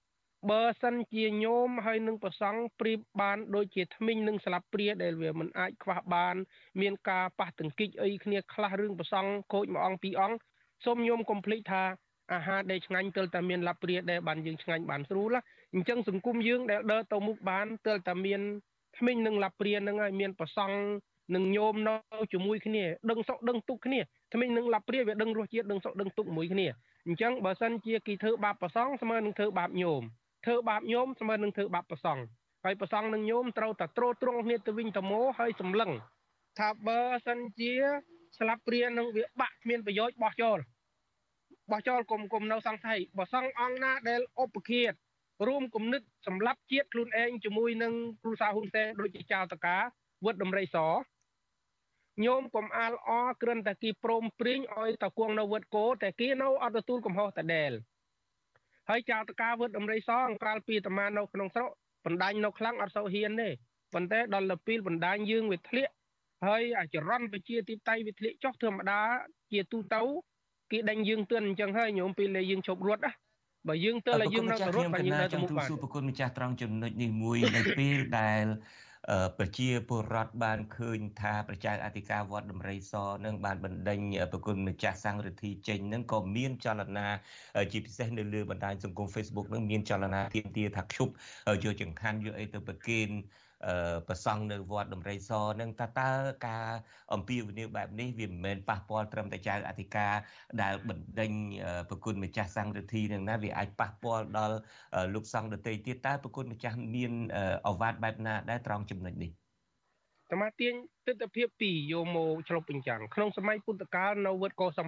បើសិនជាញោមហើយនឹងប្រសង់ព្រៀបបានដូចជាថ្មិញនឹងស្លាបព្រាដែលវាមិនអាចខ្វះបានមានការប៉ះទង្គិចអីគ្នាខ្លះរឿងប្រសង់ខូចមួយអង្គពីរអង្គសូមញោមកុំភ្លេចថាអាហារដែលឆ្ងាញ់ទើបតែមានឡាប់ព្រាដែលបានយើងឆ្ងាញ់បានស្រួលអញ្ចឹងសង្គមយើងដែលដើរទៅមុខបានទើបតែមានថ្មិញនឹងឡាប់ព្រានឹងហើយមានប្រសង់នឹងញោមនៅជាមួយគ្នាដឹងសុខដឹងទុក្ខគ្នាថ្មិញនឹងឡាប់ព្រាវាដឹងរសជាតិដឹងសុខដឹងទុក្ខមួយគ្នាអញ្ចឹងបើសិនជាគេធ្វើបាបប្រសង់ស្មើនឹងធ្វើបាបញោមធ្វើបាបញោមស្មើនឹងធ្វើបាបប្រសង់ហើយប្រសង់នឹងញោមត្រូវតែត្រួតត្រងគ្នាទៅវិញទៅមកហើយសម្លឹងថាបើសិនជាស្លាប់ព្រានឹងវាបាក់គ្មានប្រយោជន៍បោះចោលគុំនៅសង្ស័យបើសង្ឃអង្គណាដែលឧបឃាតរួមគំនិតសម្រាប់ជាតិខ្លួនឯងជាមួយនឹងគ្រូសាហ៊ុនសែនដូចជាចៅតកាវត្តដំរីសញោមកុំអាលអគ្រាន់តែគេព្រមព្រៀងឲ្យតគួងនៅវត្តគោតែគេនៅអត់ទទួលកំហុសតដែលហើយចៅតកាវត្តដំរីសអង្កាលពីអាត្មានៅក្នុងស្រុកបណ្ដាញនៅខ្លាំងអត់សូវហ៊ានទេប៉ុន្តែដល់ទៅពេលបណ្ដាញយើងវាធ្លាក់ហើយអាចរន់ប្រជាទីបតៃវាធ្លាក់ចុះធម្មតាជាទូទៅគេដេញយើងទឿនអញ្ចឹងហើយញោមពេលដែលយើងជប់រត់ណាបើយើងទើបយើងនៅទៅរត់បើយើងនៅទៅមុខបានប្រគុណម្ចាស់ត្រង់ចំណុចនេះមួយនៅពេលដែលប្រជាពលរដ្ឋបានឃើញថាប្រជាអធិការវត្តដំរីសនឹងបានបណ្ដេញប្រគុណម្ចាស់សង្ឃរិទ្ធីចេញនឹងក៏មានចលនាជាពិសេសនៅលើបណ្ដាញសង្គម Facebook នឹងមានចលនាទាមទារថាខ្ជប់យកចង្ហាន់យកអីទៅប្រគេនប្រសង់នៅវត្តដំរីសនឹងតើការអំពាវនាវបែបនេះវាមិនមែនប៉ះពាល់ត្រឹមតែចៅអធិការដែលបណ្ដេញប្រគុណម្ចាស់សង្ឃរិទ្ធីនឹងណាវាអាចប៉ះពាល់ដល់លោកសង្ឃដទៃទៀតតើប្រគុណម្ចាស់មានអវាទបែបណាដែរត្រង់ចំណុចនេះសមាទានទិដ្ឋភាព2យកមកឆ្លុះបញ្ចាំងក្នុងសម័យពុទ្ធកាលនៅវត្តកោសំ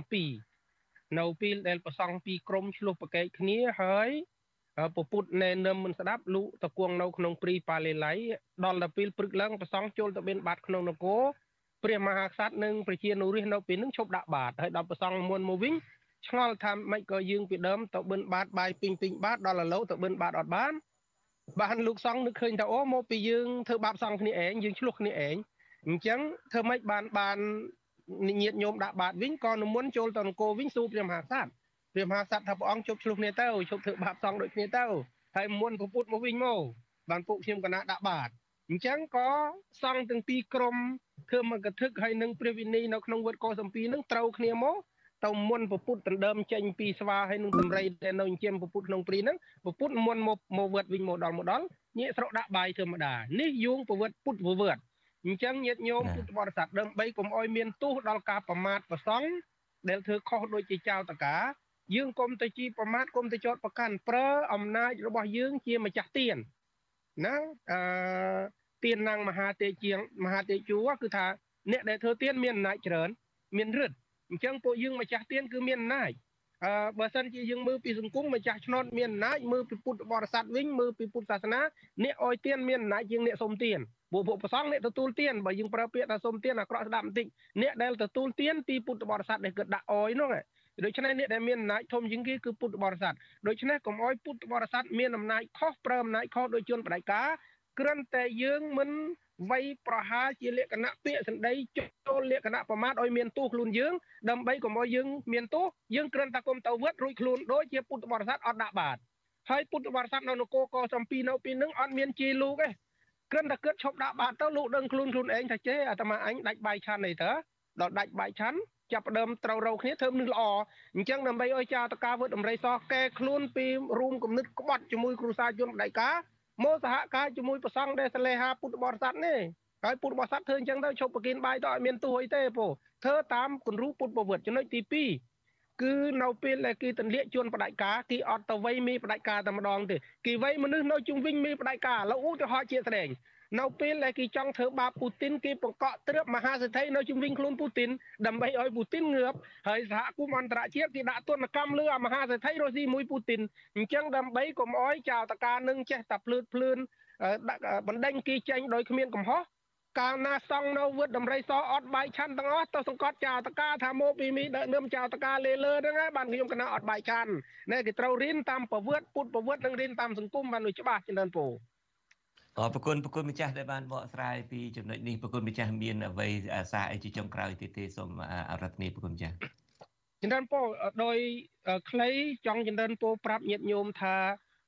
2នៅពេលដែលប្រសង់ពីរក្រុមឆ្លោះប្រកែកគ្នាហើយពពុទ្ធណែនមិនស្ដាប់លូកតគួងនៅក្នុងព្រីប៉ាឡេឡៃដល់ទៅពេលព្រឹកឡើងប្រសង់ចូលទៅបិណ្ឌបាតក្នុងនគរព្រះមហាក្សត្រនិងប្រជានុរាស្ត្រនៅពេលនឹងឈប់ដាក់បាតហើយដល់ប្រសង់មុនមកវិញឆ្ងល់ថាម៉េចក៏យើងពីដើមទៅបិណ្ឌបាតបាយពេញបាតដល់ឥឡូវទៅបិណ្ឌបាតអត់បានលោកសង្ឃនឹកឃើញថាអូមកពីយើងធ្វើបាបសង្ឃគ្នាឯងយើងឆ្លោះគ្នាឯងអញ្ចឹងធ្វើម៉េចបានញាតិញោមដាក់បាតវិញក៏និមន្តចូលទៅនគរវិញសួរព្រះមហាក្សត្រព្រះមហាក្សត្រថាព្រះអង្គជប់ឆ្លោះគ្នាទៅជប់ធ្វើបាបសង្ឃដូចគ្នាទៅហើយមុនពុទ្ធមកវិញមកបានពួកខ្ញុំគណៈដាក់បាតអញ្ចឹងក៏សង្ឃទាំងពីរក្រុមធ្វើមកកថាហើយនឹងព្រះវិន័យនៅក្នុងវត្តកោសំពីនឹងត្រូវគ្នាមកទៅមុនពុទ្ធដណ្ដើមចេញពីស្វាហើយនឹងតម្រៃដែលនៅជាពុទ្ធក្នុងព្រីហ្នឹងពុទ្ធមុនមកវត្តវិញមកដល់ញាកស្រុកដាក់បាយធម្មតានេះយោងប្រវត្តិពុទ្ធវត្តអញ្ចឹងញាតិញោមពុទ្ធបរិស័ទដើម្បីកុំឲ្យមានទោសដល់ការប្រមាថប្រសង់ដែលធ្វើខុសដូចជាចៅតកាយើងកុំទៅជីប្រមាថកុំទៅចោទប្រកាន់ប្រើអំណាចរបស់យើងជាម្ចាស់ទានណាទានណាំងមហាទេជួគឺថាអ្នកដែលធ្វើទានមានអំណាចច្រើនមានឫទ្ធិអញ្ចឹងពួកយើងម្ចាស់ទានគឺមានអំណាចបើសិនជាយើងមើលពីសង្គមម្ចាស់ឆ្នោតមានអំណាចមើលពីពុទ្ធបរិស័ទវិញមើលពីពុទ្ធសាសនាអ្នកអោយទានមានអំណាចជាងអ្នកសុំទានពួកប្រសង់អ្នកទទួលទានបើយើងប្រើពាក្យថាសុំទានអាក្រក់ស្ដាប់បន្តិចអ្នកដែលទទួលទានពីពុទ្ធបរិស័ទដែលគាត់ដាក់អោយនោះដូច្នេះអ្នកដែលមានអំណាចធំជាងគេគឺពុទ្ធបរិស័ទដូច្នេះកុំអោយពុទ្ធបរិស័ទមានអំណាចខុសប្រើអំណាចខុសដោយជនបដិការគ្រាន់តែយើងមិនវាយប្រហារជាលក្ខណៈពាក្យសម្ដីចូលលក្ខណៈប្រមាថឲ្យមានទោសខ្លួនយើងដើម្បីកុំឲ្យយើងមានទោសយើងគ្រាន់តែគុំទៅវត្តរួចខ្លួនដូចជាពុទ្ធបរិស័ទអត់ដាក់បាតហើយពុទ្ធបរិស័ទនៅនគរកសំពីនៅពីនឹងអត់មានជាលោកទេគ្រាន់តែគិតឈប់ដាក់បាតទៅលោកដឹងខ្លួនឯងថាចេះអាត្មាអញដាច់បាយឆាន់អីទៅដល់ដាច់បាយឆាន់ចាប់ដើមត្រូវរោគ្នាធ្វើនឹងល្អអញ្ចឹងដើម្បីឲ្យចៅតកាវត្តដំរីសកែខ្លួនពីរួមគំនិតក្បត់ជាមួយគ្រូសាជនបដិការមកសហការជាមួយប្រសង់ដែលសលេហាពុទ្ធបរិស័ទនេះហើយពុទ្ធបរិស័ទធ្វើអញ្ចឹងទៅឈប់ប្រគិនបាយទៅឲ្យមានទោសអីទេពោធ្វើតាមគំរូពុទ្ធប្រវត្តិចំណុចទី2គឺនៅពេលដែលគេទន្លាក់ជនបដិការគេអត់ទៅវៃមីបដិការតែម្ដងទេគេវៃមនុស្សនៅជុំវិញមីបដិការឥឡូវឧទាហរណ៍ជាស្ដែងនៅពេលដែលគេចង់ធ្វើបាបពូទីនគេបង្កក់ត្រឹបមហាសេដ្ឋីនៅជុំវិញខ្លួនពូទីនដើម្បីឲ្យពូទីនងើបហើយសហគមន៍អន្តរជាតិគេដាក់ទណ្ឌកម្មលើមហាសេដ្ឋីរុស្ស៊ីមួយពូទីនអញ្ចឹងដើម្បីកុំឲ្យចៅតកានឹងចេះតែភ្លឿនបណ្ដេញគេចេញដោយគ្មានកំហុសកាលណាសង់នៅវត្តដំរីសអត់បាយឆាន់ទាំងអស់ទៅសង្កត់ចៅតកាថាមកពីមីដឹកនាំចៅតកាលេលើហ្នឹងហើយបានខ្ញុំគណៈអត់បាយឆាន់ណែគេត្រូវរៀនតាមប្រវត្តិពុទ្ធប្រវត្តិនិងរៀនតាមសង្គមបានលុយច្បាស់ចំណេញពូប្រគុណម្ចាស់ដែលបានបកស្រាយពីចំណុចនេះប្រគុណម្ចាស់មានអ្វីសារអីជាចុងក្រោយទៀតទេសូមអរគុណប្រគុណម្ចាស់ចំនួនពោដោយខ្លីចង់ចំនួនពោប្រាប់ញាតិញោមថា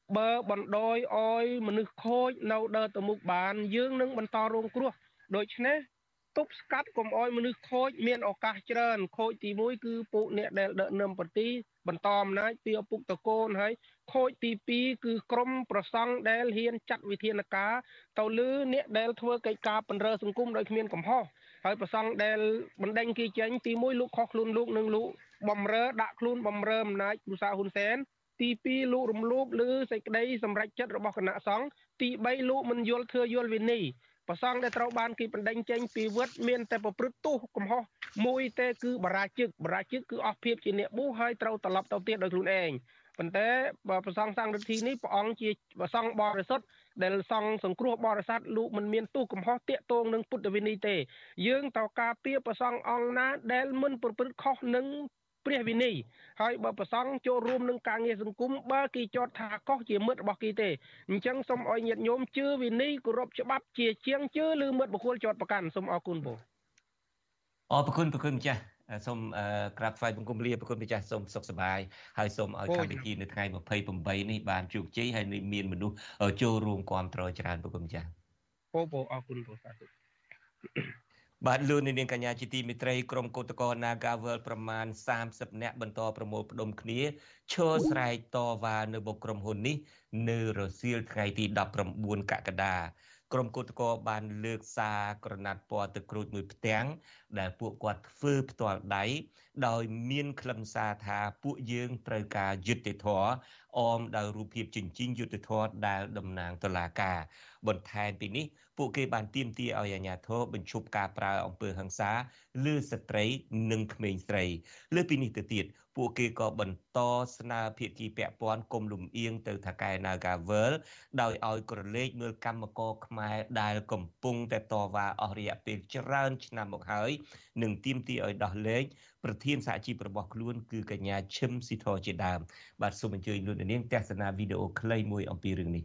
បើបណ្ដោយឲ្យមនុស្សខូចនៅដើរទៅមុខបានយើងនឹងបន្តរងគ្រោះដូច្នេះទប់ស្កាត់កុំឲ្យមនុស្សខូចមានឱកាសច្រើនខូចទី1គឺពួកអ្នកដែលដឹកនាំប្រទេសបន្តអំណាចពីឪពុកតកូនហើយខូចទី2គឺក្រុមប្រសង់ដែលហ៊ានចាត់វិធានការទៅលើអ្នកដែលធ្វើកិច្ចការបំរើសង្គមដោយគ្មានកំហុសហើយប្រសង់ដែលបណ្ដេញគេចេញទី1លោកខុសខ្លួនលោកនិងលោកបំរើដាក់ខ្លួនបំរើអំណាចលោកសាហ៊ុនសែនទី2លោករំលោភលើសេចក្តីសម្រេចចិត្តរបស់គណៈសង្ឃទី3លោកមិនយល់ធ្វើយល់វិន័យប្រសង់ដែលត្រូវបានគេបណ្ដេញចេញពីវត្តមានតែប្រព្រឹត្តទោសកំហុសមួយទេគឺបរាជិកគឺអស់ភាពជាអ្នកបួសហើយត្រូវត្រឡប់ទៅទៀតដោយខ្លួនឯងប៉ុន្តែប្រសង់សង្ឃរិទ្ធីនេះព្រះអង្គជាប្រសង់បរិសុទ្ធដែលសង្ឃសង្គ្រោះបរិស័ទលោកមិនមានទោសកំហុសតាក់ទងនឹងពុទ្ធវិន័យទេយើងត្រូវការពារប្រសង់អង្គណាដែលមិនប្រព្រឹត្តខុសនឹងព្រះវិន័យហើយបើប្រសង់ចូលរួមនឹងការងារសង្គមបើគេចោទថាខុសជាមិត្តរបស់គេទេអញ្ចឹងសូមឲ្យញាតិញោមជឿវិន័យគោរពច្បាប់ជាជាងជឿលើមិត្តបុគ្គលចោទប្រកាន់សូមអរគុណបងអរគុណម្ចាស់សូមក្រាបថ្វាយបង្គំលាប្រគុណម្ចាស់សូមសុខសប្បាយហើយសូមឲ្យកម្មវិធីនៅថ្ងៃ28នេះបានជោគជ័យហើយមានមនុស្សចូលរួមគាំទ្រច្រើនប្រគុណម្ចាស់បងអរគុណបងសាធុបាទលោកនាងកញ្ញាជាទីមេត្រីក្រុមកោតក្រ Nagavel ប្រមាណ30នាក់បន្តប្រមូលផ្ដុំគ្នាឈរស្រែកតវ៉ានៅមុខក្រុមហ៊ុននេះនៅរសៀលថ្ងៃទី19កក្កដាក្រុមកោតក្របានលើកសារក្រណាត់ពណ៌ទឹកក្រូចមួយផ្ទាំងដែលពួកគាត់ធ្វើផ្ទាល់ដៃដោយមានខ្លឹមសារថាពួកយើងត្រូវការយុត្តិធម៌អមដោយរូបភាពជញ្ជីងយុត្តិធម៌ដែលតំណាងតុលាការបន្ថែមពីនេះពួកគេបានទាមទារឲ្យអាជ្ញាធរបញ្ឈប់ការប្រើអំពើហិង្សាលើស្ត្រីនិងក្មេងស្រីលើពីនេះទៅទៀតពួកគេក៏បន្តស្នើភាគីពាក់ព័ន្ធគុំលំអៀងទៅថៅកែ Nagavel ដោយឲ្យក្រឡេកមើលកម្មករខ្មែរដែលកំពុងតែតវ៉ាអស់រយៈពេលច្រើនឆ្នាំមកហើយនិងទាមទារឲ្យដោះលែងប្រធានសហជីពរបស់ខ្លួនគឺកញ្ញាឈឹមស៊ីធជាដើមបាទសូមអញ្ជើញលោកនាងទស្សនាវីដេអូខ្លីមួយអំពីរឿងនេះ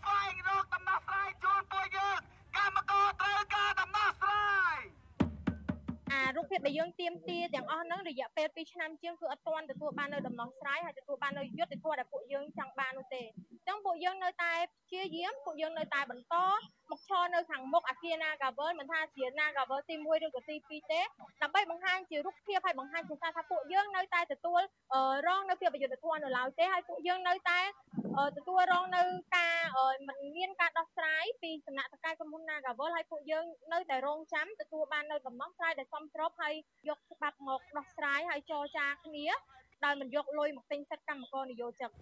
រូបភាពដែលយើងទាមទារទាំងអស់ហ្នឹងរយៈពេល2ឆ្នាំជាងគឺអត់ទាន់ទទួលបាននៅដំណោះស្រាយហើយទទួលបាននៅយុត្តិធម៌ដែលពួកយើងចង់បាននោះទេអញ្ចឹងពួកយើងនៅតែព្យាយាមពួកយើងនៅតែបន្តមកឈរនៅខាងមុខអគារ Nagavel មិនថាជា Nagavel ទី1ឬក៏ទី2ទេដើម្បីបង្ហាញជារូបភាពហើយបង្ហាញជាសារថាពួកយើងនៅតែទទួលរងនៅភាពអយុត្តិធម៌នៅឡើយទេហើយពួកយើងនៅតែទទួលរងនៅការមិនមានការដោះស្រាយពីសំណាក់តកែក្រុមហ៊ុន Nagavel ហើយពួកយើងនៅតែរងចាំទទួលបាននៅដំណោះស្រាយដែលសមស្របហើយយកច្បាប់មកដោះស្រាយហើយចរចាគ្នាដោយមិនយកលុយមកទិញសិទ្ធិកម្មករនិយោជិក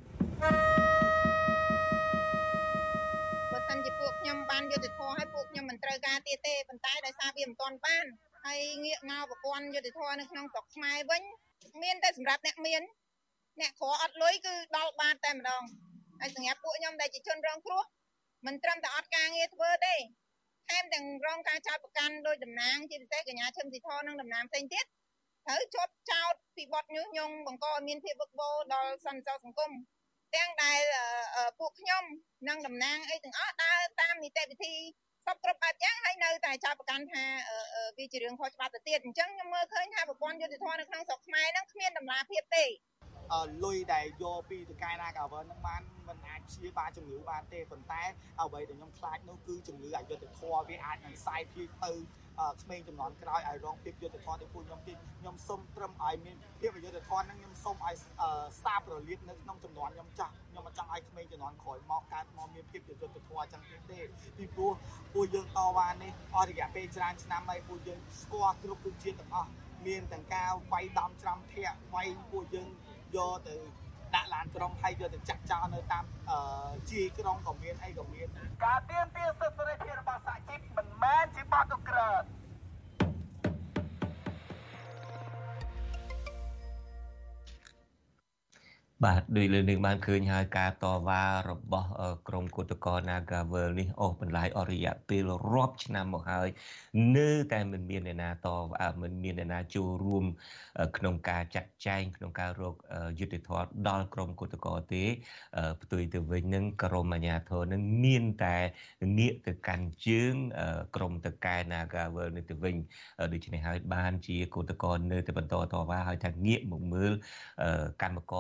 បើសិនជាពួកខ្ញុំបានយុត្តិធម៌ហើយពួកខ្ញុំមិនត្រូវការទៀតទេប៉ុន្តែដោយសារវាមិនទាន់បានហើយងាកមកប្រព័ន្ធយុត្តិធម៌នៅក្នុងស្រុកខ្មែរវិញមានតែសម្រាប់អ្នកមានអ្នកក្រអត់លុយគឺដល់បាតតែម្ដងហើយសម្រាប់ពួកខ្ញុំដែលជាជនរងគ្រោះមិនត្រឹមតែអត់ការងារធ្វើទេថែមទាំងរងការចោទប្រកាន់ដោយតំណាងជាពិសេសកញ្ញាឈឹមស៊ីធនិងតំណាងផ្សេងទៀតត្រូវជាប់ចោទពីបទញុះញង់បង្កឲ្យមានភាពវឹកវរដល់សន្តិសុខសង្គមទាំងដែលពួកខ្ញុំនិងតំណាងអីទាំងអស់ដើរតាមនីតិវិធីសពគ្រប់បែបយ៉ាងហើយនៅតែចោទប្រកាន់ថាវាជារឿងខុសច្បាប់ទៅទៀតអញ្ចឹងខ្ញុំមើលឃើញថាប្រព័ន្ធយុត្តិធម៌នៅក្នុងស្រុកខ្មែរហ្នឹងគ្មានតម្លាភាពទេលុយដែលយកពីតកែ Nagavel ហ្នឹងបានមិនអាចព្យាបាលជំងឺបានទេប៉ុន្តែអ្វីដែលខ្ញុំខ្លាចនោះគឺជំងឺអយុត្តិធម៌វាអាចនឹងសាយភាយទៅក្មេងចំនួនក្រោយឲ្យរងភាពយុត្តិធម៌ទៅពួកខ្ញុំទៀតខ្ញុំសូមត្រឹមឲ្យមានភាពយុត្តិធម៌ហ្នឹងខ្ញុំសូមឲ្យសាបរលាបនៅក្នុងចំនួនខ្ញុំចាស់ខ្ញុំមិនចង់ឲ្យក្មេងចំនួនក្រោយមកកើតមកមានភាពយុត្តិធម៌ចឹងទេពីព្រោះពួកយើងតវ៉ានេះអស់រយៈពេលច្រើនឆ្នាំហើយពួកយើងស្គាល់គ្រប់ទិជាតិទាំងអស់មានទាំងការវាយដំច្រាំធាក់វាយពួកយើងយកទៅដាក់ឡានក្រុងហើយយកទៅចាក់ចោលនៅតាមជាយក្រុងក៏មានអីក៏មានការទាមទារសិទ្ធិសេរីភាពរបស់សហជីពមិនមែនជាបទក្រើតបាទដោយលើនឹងបានឃើញហើយការតវ៉ារបស់ក្រុមគឧតកោ Nagavel នេះអូសបន្លាយអស់រយៈពេលរាប់ឆ្នាំមកហើយនៅតែមិនមានអ្នកណាតវ៉ាមិនមានអ្នកណាចូលរួមក្នុងការចាត់ចែងក្នុងការរកយុត្តិធម៌ដល់ក្រុមគឧតកោទេផ្ទុយទៅវិញនឹងក្រុមអាជ្ញាធរនឹងមានតែងាកទៅកាន់ជើងក្រុមតកែ Nagavel នេះទៅវិញដូច្នេះហើយបានជាគឧតកោនៅតែបន្តតវ៉ាហើយថាងាកមកមើលកម្មករខ្មែរ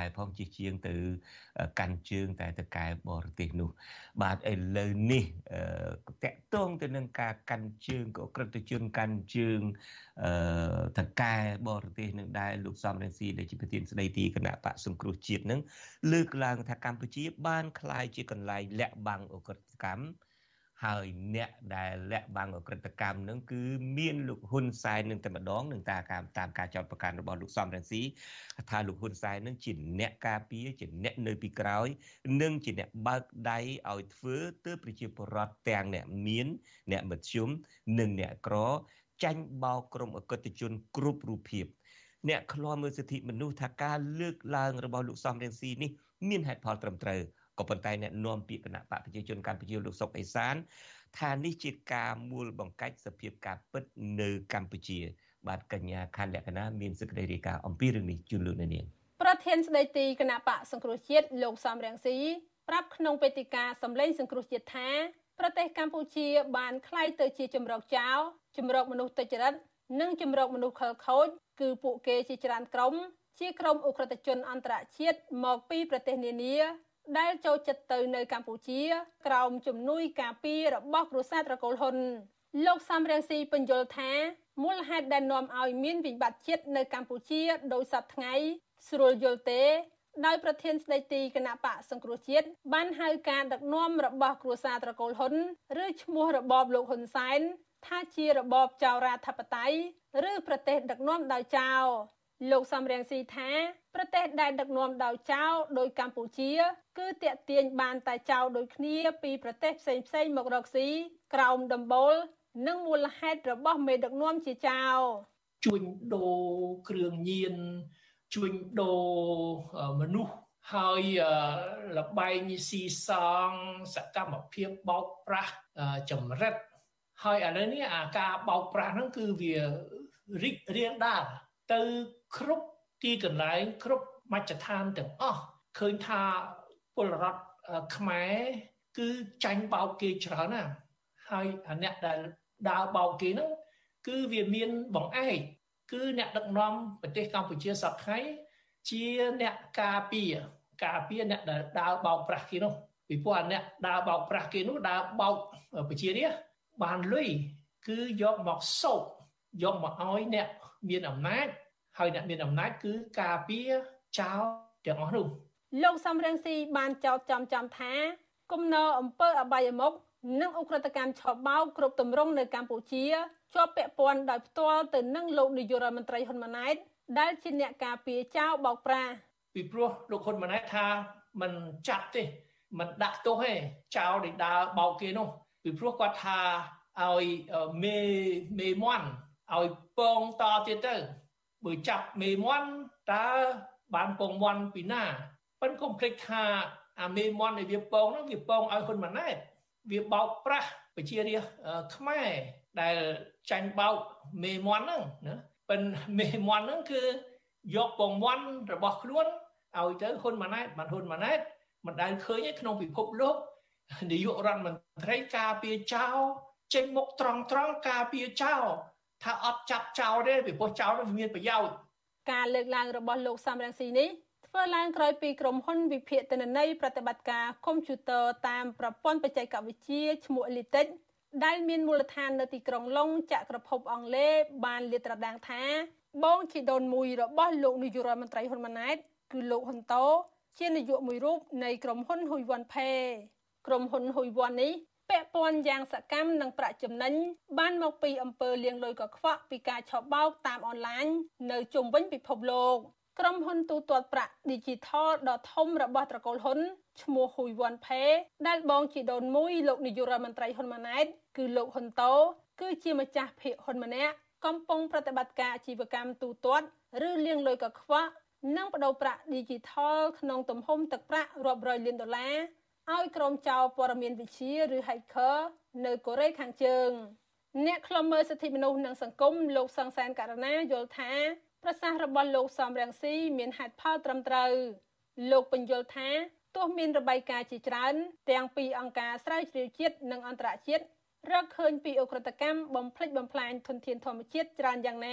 ផងជាជាងទៅកាន់ជើងតែទៅកែបរទេសនោះបាទឥឡូវនេះតកតងទៅនឹងការកាន់ជើងក៏ក្រិតជនកាន់ជើងតកែបរទេសនឹងដែរលោកសំរងស៊ីដែលជាប្រធានស្ដីទីគណៈបកសង្គ្រោះជាតិនឹងលើកឡើងថាកម្ពុជាបានក្លាយជាកន្លែងលាក់បាំងអក្រិតកម្មហើយអ្នកដែលលាក់បាំងអក្រិតកម្មនឹងគឺមានលោកហ៊ុនសែននឹងតែម្ដងនឹងតាមការចោទប្រកាន់របស់លោកសំរងស៊ីថាលោកហ៊ុនសែននឹងជាអ្នកការពារជាអ្នកនៅពីក្រោយនិងជាអ្នកបើកដៃឲ្យធ្វើទៅប្រជាពលរដ្ឋទាំងអ្នកមានអ្នកមធ្យមនិងអ្នកក្រចាញ់បោកក្រុមអក្រិតជនគ្រប់រូបភាពអ្នកខ្លាមើលសិទ្ធិមនុស្សថាការលើកឡើងរបស់លោកសំរងស៊ីនេះមានហេតុផលត្រឹមត្រូវក៏ប៉ុន្តែអ្នកនាំពាក្យគណៈបកប្រជាជនកម្ពុជាលោកសុកអេសានថានេះជាការមូលបង្កាច់សភាពការពិតនៅកម្ពុជាបាទកញ្ញាខណ្ឌលក្ខណាមានសេចក្តីរាយការណ៍អំពីរឿងនេះជូនលោកអ្នកនាងប្រធានស្ដីទីគណៈបកសង្គ្រោះជាតិលោកសំរងស៊ីប្រាប់ក្នុងវេទិកាសម្លេងសង្គ្រោះជាតិថាប្រទេសកម្ពុជាបានក្លាយទៅជាជំរកចោរជំរកមនុស្សទុច្ចរិតនិងជំរកមនុស្សខិលខូចគឺពួកគេជាច្រើនក្រុមជាក្រុមអ ுக ្រិតជនអន្តរជាតិមកពីប្រទេសនានាដែលចូលចិត្តទៅនៅកម្ពុជាក្រោមជំនួយការពាររបស់គ្រួសារត្រកូលហ៊ុនលោកសំរងស៊ីបញ្យល់ថាមូលហេតុដែលនាំឲ្យមានវិបត្តិជាតិនៅកម្ពុជាដោយសពថ្ងៃស្រួលយល់ទេដោយប្រធានស្ដីទីគណៈបកសង្គ្រោះជាតិបានហៅការដឹកនាំរបស់គ្រួសារត្រកូលហ៊ុនឬឈ្មោះរបបលោកហ៊ុនសែនថាជារបបចៅរដ្ឋាភិបតេយ្យឬប្រទេសដឹកនាំដោយចៅលោកសំរងស៊ីថាប្រទេសដែលដឹកនាំដោយចៅដោយកម្ពុជាគឺតាក់ទាញបានតែចៅដូចគ្នាពីប្រទេសផ្សេងមករកស៊ីក្រោមដំបូលនិងមូលហេតុរបស់មេដឹកនាំជាចៅជួញដូរគ្រឿងញៀនជួញដូរមនុស្សហើយលបែងស៊ីសងសកម្មភាពបោកប្រាស់ចម្រិតហើយឥឡូវនេះអាការបោកប្រាស់ហ្នឹងគឺវារីករាលដាលទៅគ្រប់ទីកន្លែងគ្រប់មជ្ឈដ្ឋានទាំងអស់ឃើញថាពលរដ្ឋខ្មែរគឺចាញ់បោកគេច្រើនណាស់ហើយអ្នកដែលដើរបោកគេហ្នឹងគឺវាមានបង្អែកគឺអ្នកដឹកនាំប្រទេសកម្ពុជាសពថ្ងៃជាអ្នកការពារអ្នកដែលដើរបោកប្រាស់គេនោះពីព្រោះអ្នកដើរបោកប្រាស់គេនោះដើរបោកប្រជារាស្ត្របានលុយគឺយកមកសោកយកមកឲ្យអ្នកមានអំណាចហើយអ្នកមានអំណាចគឺការពារចោលទាំងអស់នោះលោកសំរងស៊ីបានចោទចំថាគំនរអំពើអបាយមុខនិងអ ுக ្រិតកម្មឆបោកគ្រប់ទម្រង់នៅកម្ពុជាជាប់ពាក់ព័ន្ធដោយផ្ទាល់ទៅនឹងលោកនាយករដ្ឋមន្ត្រីហ៊ុនម៉ាណែតដែលជាអ្នកការពារចោលបោកប្រាស់ពីព្រោះលោកហ៊ុនម៉ាណែតថាមិនចាប់ទេមិនដាក់ទោសទេចោលដែលដើរបោកគេនោះពីព្រោះគាត់ថាឲ្យមេមន់ឲ្យពងតទៀតទៅបើចាប់មេមន់តើបានពងមន់ពីណាប៉ិនកុំភ្លេចថាអាមេមន់ដែលវាពងនោះវាពងឲ្យហ៊ុនម៉ាណែតវាបោកប្រាស់ប្រជារាស្ត្រខ្មែរដែលចាញ់បោកមេមន់ហ្នឹងណាប៉ិនមេមន់ហ្នឹងគឺយកពងមន់របស់ខ្លួនឲ្យទៅហ៊ុនម៉ាណែតបានហ៊ុនម៉ាណែតមិនដែលឃើញទេក្នុងពិភពលោកនាយករដ្ឋមន្ត្រីការពារចោលចេញមុខត្រង់ការពារចោលថាអត់ចាប់ចោលទេពីព្រោះចោលវាមានប្រយោជន៍ការលើកឡើងរបស់លោកសំរងស៊ីនេះធ្វើឡើងក្រោយពីក្រុមហ៊ុនវិភាគទិន្នន័យប្រតិបត្តិការកុំព្យូទ័រតាមប្រព័ន្ធបច្ចេកវិទ្យាឈ្មោះ Elitech ដែលមានមូលដ្ឋាននៅទីក្រុងឡុងចក្រភពអង់គ្លេសបានលាតត្រដាងថាបងជីដូនមួយរបស់លោកនាយករដ្ឋមន្ត្រីហ៊ុនម៉ាណែតគឺលោកហ៊ុនតូជានាយកមួយរូបនៃក្រុមហ៊ុនហ៊ុយវ៉ាន់ផេក្រុមហ៊ុនហ៊ុយវ៉ាន់នេះពាក់ព័ន្ធយ៉ាងសកម្មនឹងប្រាក់ចំណេញបានមកពីអំពើលាងលុយកខ្វក់ពីការឆបោកតាមអនឡាញនៅជុំវិញពិភពលោកក្រុមហ៊ុនទូទាត់ប្រាក់ Digital ដ៏ធំរបស់ត្រកូលហ៊ុនឈ្មោះ ហ៊ុយវ៉ាន់ផេដែលបងជីដូនមួយលោកនាយករដ្ឋមន្ត្រីហ៊ុនម៉ាណែតគឺលោកហ៊ុនតូគឺជាម្ចាស់ភាគហ៊ុនម្នាក់កំពុងប្រតិបត្តិការអាជីវកម្មទូទាត់ឬលាងលុយកខ្វក់និងបដូរប្រាក់ Digital ក្នុងទំហំទឹកប្រាក់រាប់រយលានដុល្លារឲ្យក្រុមចោរព័ត៌មានវិទ្យាឬ hacker នៅកូរ៉េខាងជើងអ្នកខ្លំមើលសិទ្ធិមនុស្សនិងសង្គមលោកសង្សានករណាយល់ថាប្រសាសន៍របស់លោកសំរងស៊ីមានហេតុផលត្រឹមត្រូវលោកបញ្យល់ថាទោះមានរបាយការណ៍ជាច្រើនទាំងពីអង្គការស្រាវជ្រាវជាតិនិងអន្តរជាតិរកឃើញពីអ ுக ្រិតកម្មបំផ្លិចបំផ្លាញធនធានធម្មជាតិច្រើនយ៉ាងណា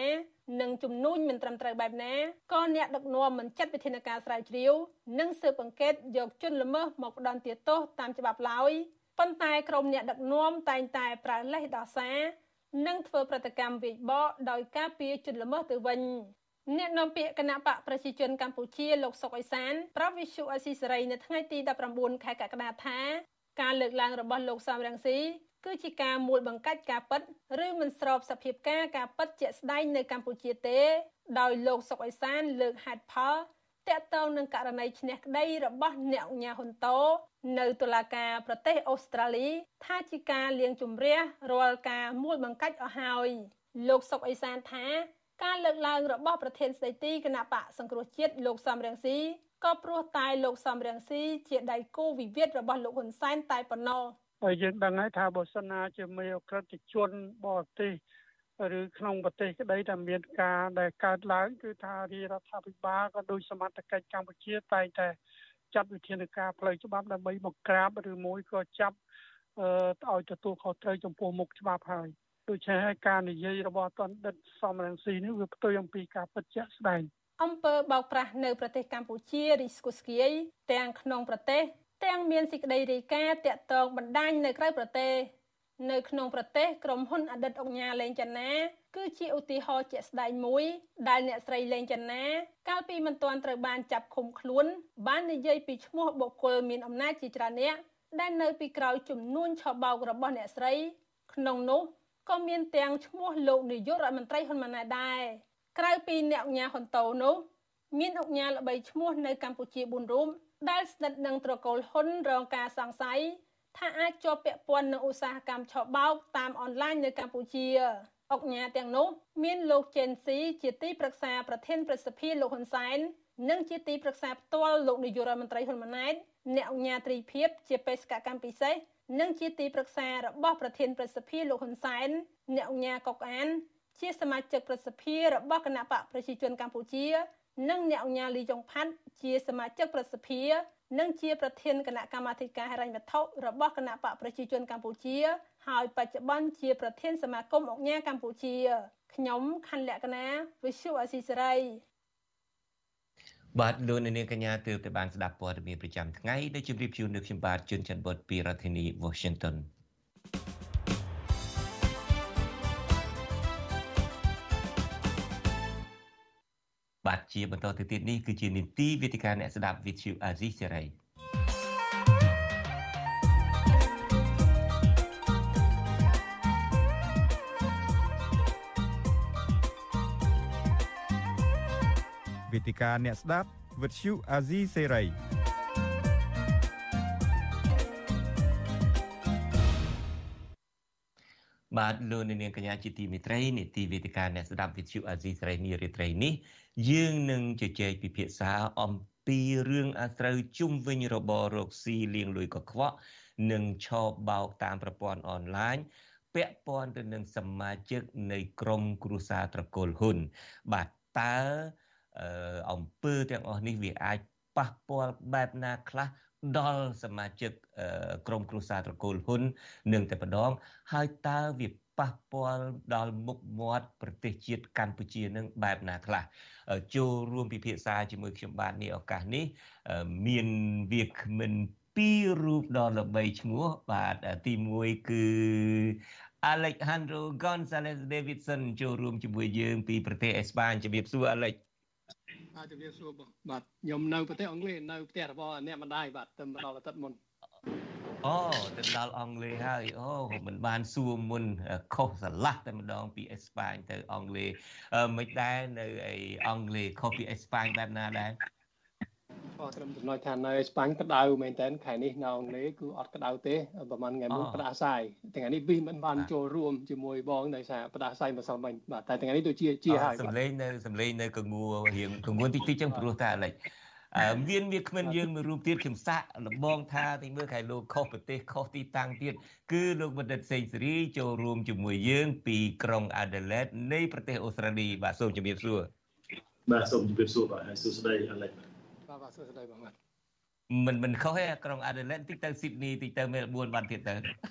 និងជំនួញមិនត្រឹមត្រូវបែបណាក៏អ្នកដឹកនាំមិនចាត់វិធានការស្រាវជ្រាវនិងស៊ើបអង្កេតយកជនល្មើសមកផ្ដន្ទាទោសតាមច្បាប់ឡើយប៉ុន្តែក្រុមអ្នកដឹកនាំតែងតែប្រើលេសដោះសារនិងធ្វើប្រតិកម្មវាយបកដោយការពារជនល្មើសទៅវិញអ្នកនាំពាក្យគណៈបកប្រជាជនកម្ពុជាលោកសុកអេសានប្រាប់វិទ្យុអេស៊ីសេរីនៅថ្ងៃទី19ខែកក្កដាថាការលើកឡើងរបស់លោកសំរងស៊ីគឺជាការមួលបង្កាច់ការពិតឬមិនស្របសភាពការពិតជាក់ស្ដែងនៅកម្ពុជាទេដោយលោកសុកអេសានលើកហេតុផលតាក់ទងនឹងករណីឈ្នះក្តីរបស់អ្នកឧញ្ញាហ៊ុនតូនៅតុលាការប្រទេសអូស្ត្រាលីថាជាការលាងជម្រះរាល់ការមួលបង្កាច់អស់ហើយលោកសុកអេសានថាការលើកឡើងរបស់ប្រធានស្ដីទីគណៈបកសង្គ្រោះជាតិលោកសំរងស៊ីក៏ព្រោះតែលោកសំរងស៊ីជាដៃគូវិវាទរបស់លោកហ៊ុនសែនតែប៉ុណ្ណោះហើយយើងដឹងហើយថាបើសិនណាជាមេអក្រិតជនបរទេសឬក្នុងប្រទេសក្តីតែមានការដែលកើតឡើងគឺថារាជរដ្ឋាភិបាលក៏ដូចសមត្ថកិច្ចកម្ពុជាតែងតែចាត់វិធានការផ្លូវច្បាប់ដើម្បីបង្ក្រាបឬមួយក៏ចាប់ឲ្យទទួលខុសត្រូវចំពោះមុខច្បាប់ហើយដូច្នេះហើយការនិយាយរបស់អតីតសំរងស៊ីនេះវាផ្ទុយអំពីការពិតជាក់ស្ដែងអំពើបោកប្រាស់នៅប្រទេសកម្ពុជារីស្គូស្គីទាំងក្នុងប្រទេសទាំងមានសេចក្តីរាយការណ៍តាក់ទងបណ្ដាញនៅក្រៅប្រទេសនៅក្នុងប្រទេសក្រុមហ៊ុនអតីតអង្គការលេងចនាគឺជាឧទាហរណ៍ជាក់ស្ដែងមួយដែលអ្នកស្រីលេងចនាកាលពីមិនទាន់ត្រូវបានចាប់ឃុំខ្លួនបាននិយាយពីឈ្មោះបុគ្គលមានអំណាចជាច្រើនអ្នកដែលនៅពីក្រោយជំនួញឆបោករបស់អ្នកស្រីក្នុងនោះក៏មានទាំងឈ្មោះលោកនាយករដ្ឋមន្ត្រីហ៊ុនម៉ាណែតដែរក្រៅពីអ្នកអង្គការហ៊ុនតូនោះមានអង្គការល្បីឈ្មោះនៅកម្ពុជា4រូបដែលស្និទ្ធនឹងត្រកូលហ៊ុនរងការសង្ស័យថាអាចជាប់ពាក់ព័ន្ធនឹងឧស្សាហកម្មឆបោកតាមអនឡាញនៅកម្ពុជាអង្គការទាំងនោះមានលោកជេនស៊ីជាទីប្រឹក្សាប្រធានព្រឹទ្ធសភាលោកហ៊ុនសែននិងជាទីប្រឹក្សាផ្ទាល់លោកនាយករដ្ឋមន្ត្រីហ៊ុនម៉ាណែតអ្នកអង្គការត្រីភិបជាបេសកកម្មពិសេសនិងជាទីប្រឹក្សារបស់ប្រធានព្រឹទ្ធសភាលោកហ៊ុនសែនអ្នកអង្គការកុកអានជាសមាជិកព្រឹទ្ធសភារបស់គណៈបកប្រជាជនកម្ពុជានិងអ្នកអង្គការលីយ៉ុងផាត់ជាសមាជិកព្រឹទ្ធសភានិងជាប្រធានគណៈកម្មាធិការហិរញ្ញវត្ថុរបស់គណៈបកប្រជាជនកម្ពុជាហើយបច្ចុប្បន្នជាប្រធានសមាគមអង្គការកម្ពុជាខ្ញុំខណ្ឌលក្ខណាវិសុអស៊ីសេរីបាទលោកនាងកញ្ញាទើបតែបានស្ដាប់ព័ត៌មានប្រចាំថ្ងៃដែលជម្រាបជូននៅខ្ញុំបាទជួនច័ន្ទបុតពីរដ្ឋធានី Washingtonបាទជាបន្តទៅទៀតនេះគឺជានីតិវេទិកាអ្នកស្ដាប់វិទ្យុអាស៊ីសេរីវេទិកាអ្នកស្ដាប់វិទ្យុអាស៊ីសេរីបាទលោកនាងកញ្ញាជាទីមេត្រីនីតិវេទិកាអ្នកស្ដាប់វិទ្យុអាស៊ីសេរីនារីត្រីនេះយើងនឹងជជែកពិភាក្សាអំពីរឿងអាស្រូវជុំវិញរបររកស៊ីលាងលុយកខ្វក់និងឆបោកតាមប្រព័ន្ធអនឡាញពាក់ព័ន្ធទៅនឹងសមាជិកនៃក្រុមគ្រួសារត្រកូលហ៊ុនបាទតើអំពើទាំងអស់នេះវាអាចប៉ះពាល់បែបណាខ្លះដល់សមាជិកក្រុមគ្រួសារត្រកូលហ៊ុននឹងតែម្ដងហើយតើវាប៉ះពាល់ដល់មុខមាត់ប្រទេសជាតិកម្ពុជានឹងបែបណាខ្លះចូលរួមពិភាក្សាជាមួយខ្ញុំបាទនាឱកាសនេះមានវាគ្មិន2រូបដ៏ល្បីឈ្មោះបាទទី1គឺ Alejandro González Davidson ចូលរួមជាមួយយើងពីប្រទេសអេស្ប៉ាញជំរាបសួរ Alex ជំរាបសួរបាទខ្ញុំនៅប្រទេសអង់គ្លេសនៅផ្ទះរបស់អ្នកម្ដាយបាទទៅដល់អាទិត្យមុនអូទៅដល់អង់គ្លេសហើយអូមិនបានសួរមុនខុសស្រឡះតែម្ដងពីអេស្ប៉ាញទៅអង់គ្លេសមិនដែរនៅអង់គ្លេសខុសពីអេស្ប៉ាញបែបណាដែរត្រឹមចំណុចថានៅអេស្ប៉ាញក្តៅមែនតើខែនេះនៅអង់គ្លេសគឺអត់ក្តៅទេប្រហែលថ្ងៃមុនផ្ដាសាយថ្ងៃនេះពីមិនបានចូលរួមជាមួយបងដោយសារផ្ដាសាយម្សិលមិញបាទតែថ្ងៃនេះដូចជាហើយសំឡេងនៅកងួនរៀងកងួនតិចចឹងព្រោះតែអាឡិចមានវាគ្មិនយើងមួយរូបទៀតខ្ញុំសាក់លបងថាទីមើលខែលោកខុសប្រទេសខុសទីតាំងទៀតគឺលោកបណ្ឌិតសេងសេរីចូលរួមជាមួយយើងពីក្រុង Adelaide នៃប្រទេសអូស្ត្រាលីបាទសូមជម្រាបសួរបាទសូមជម្រាបសួរបាទហើយសួស្តីអាឡិចបាទសួស្តីបងបាទមិនខុសទេក្រុង Adelaide តិចទៅ Sydney តិចទៅ Melbourne បានទៀតទៅ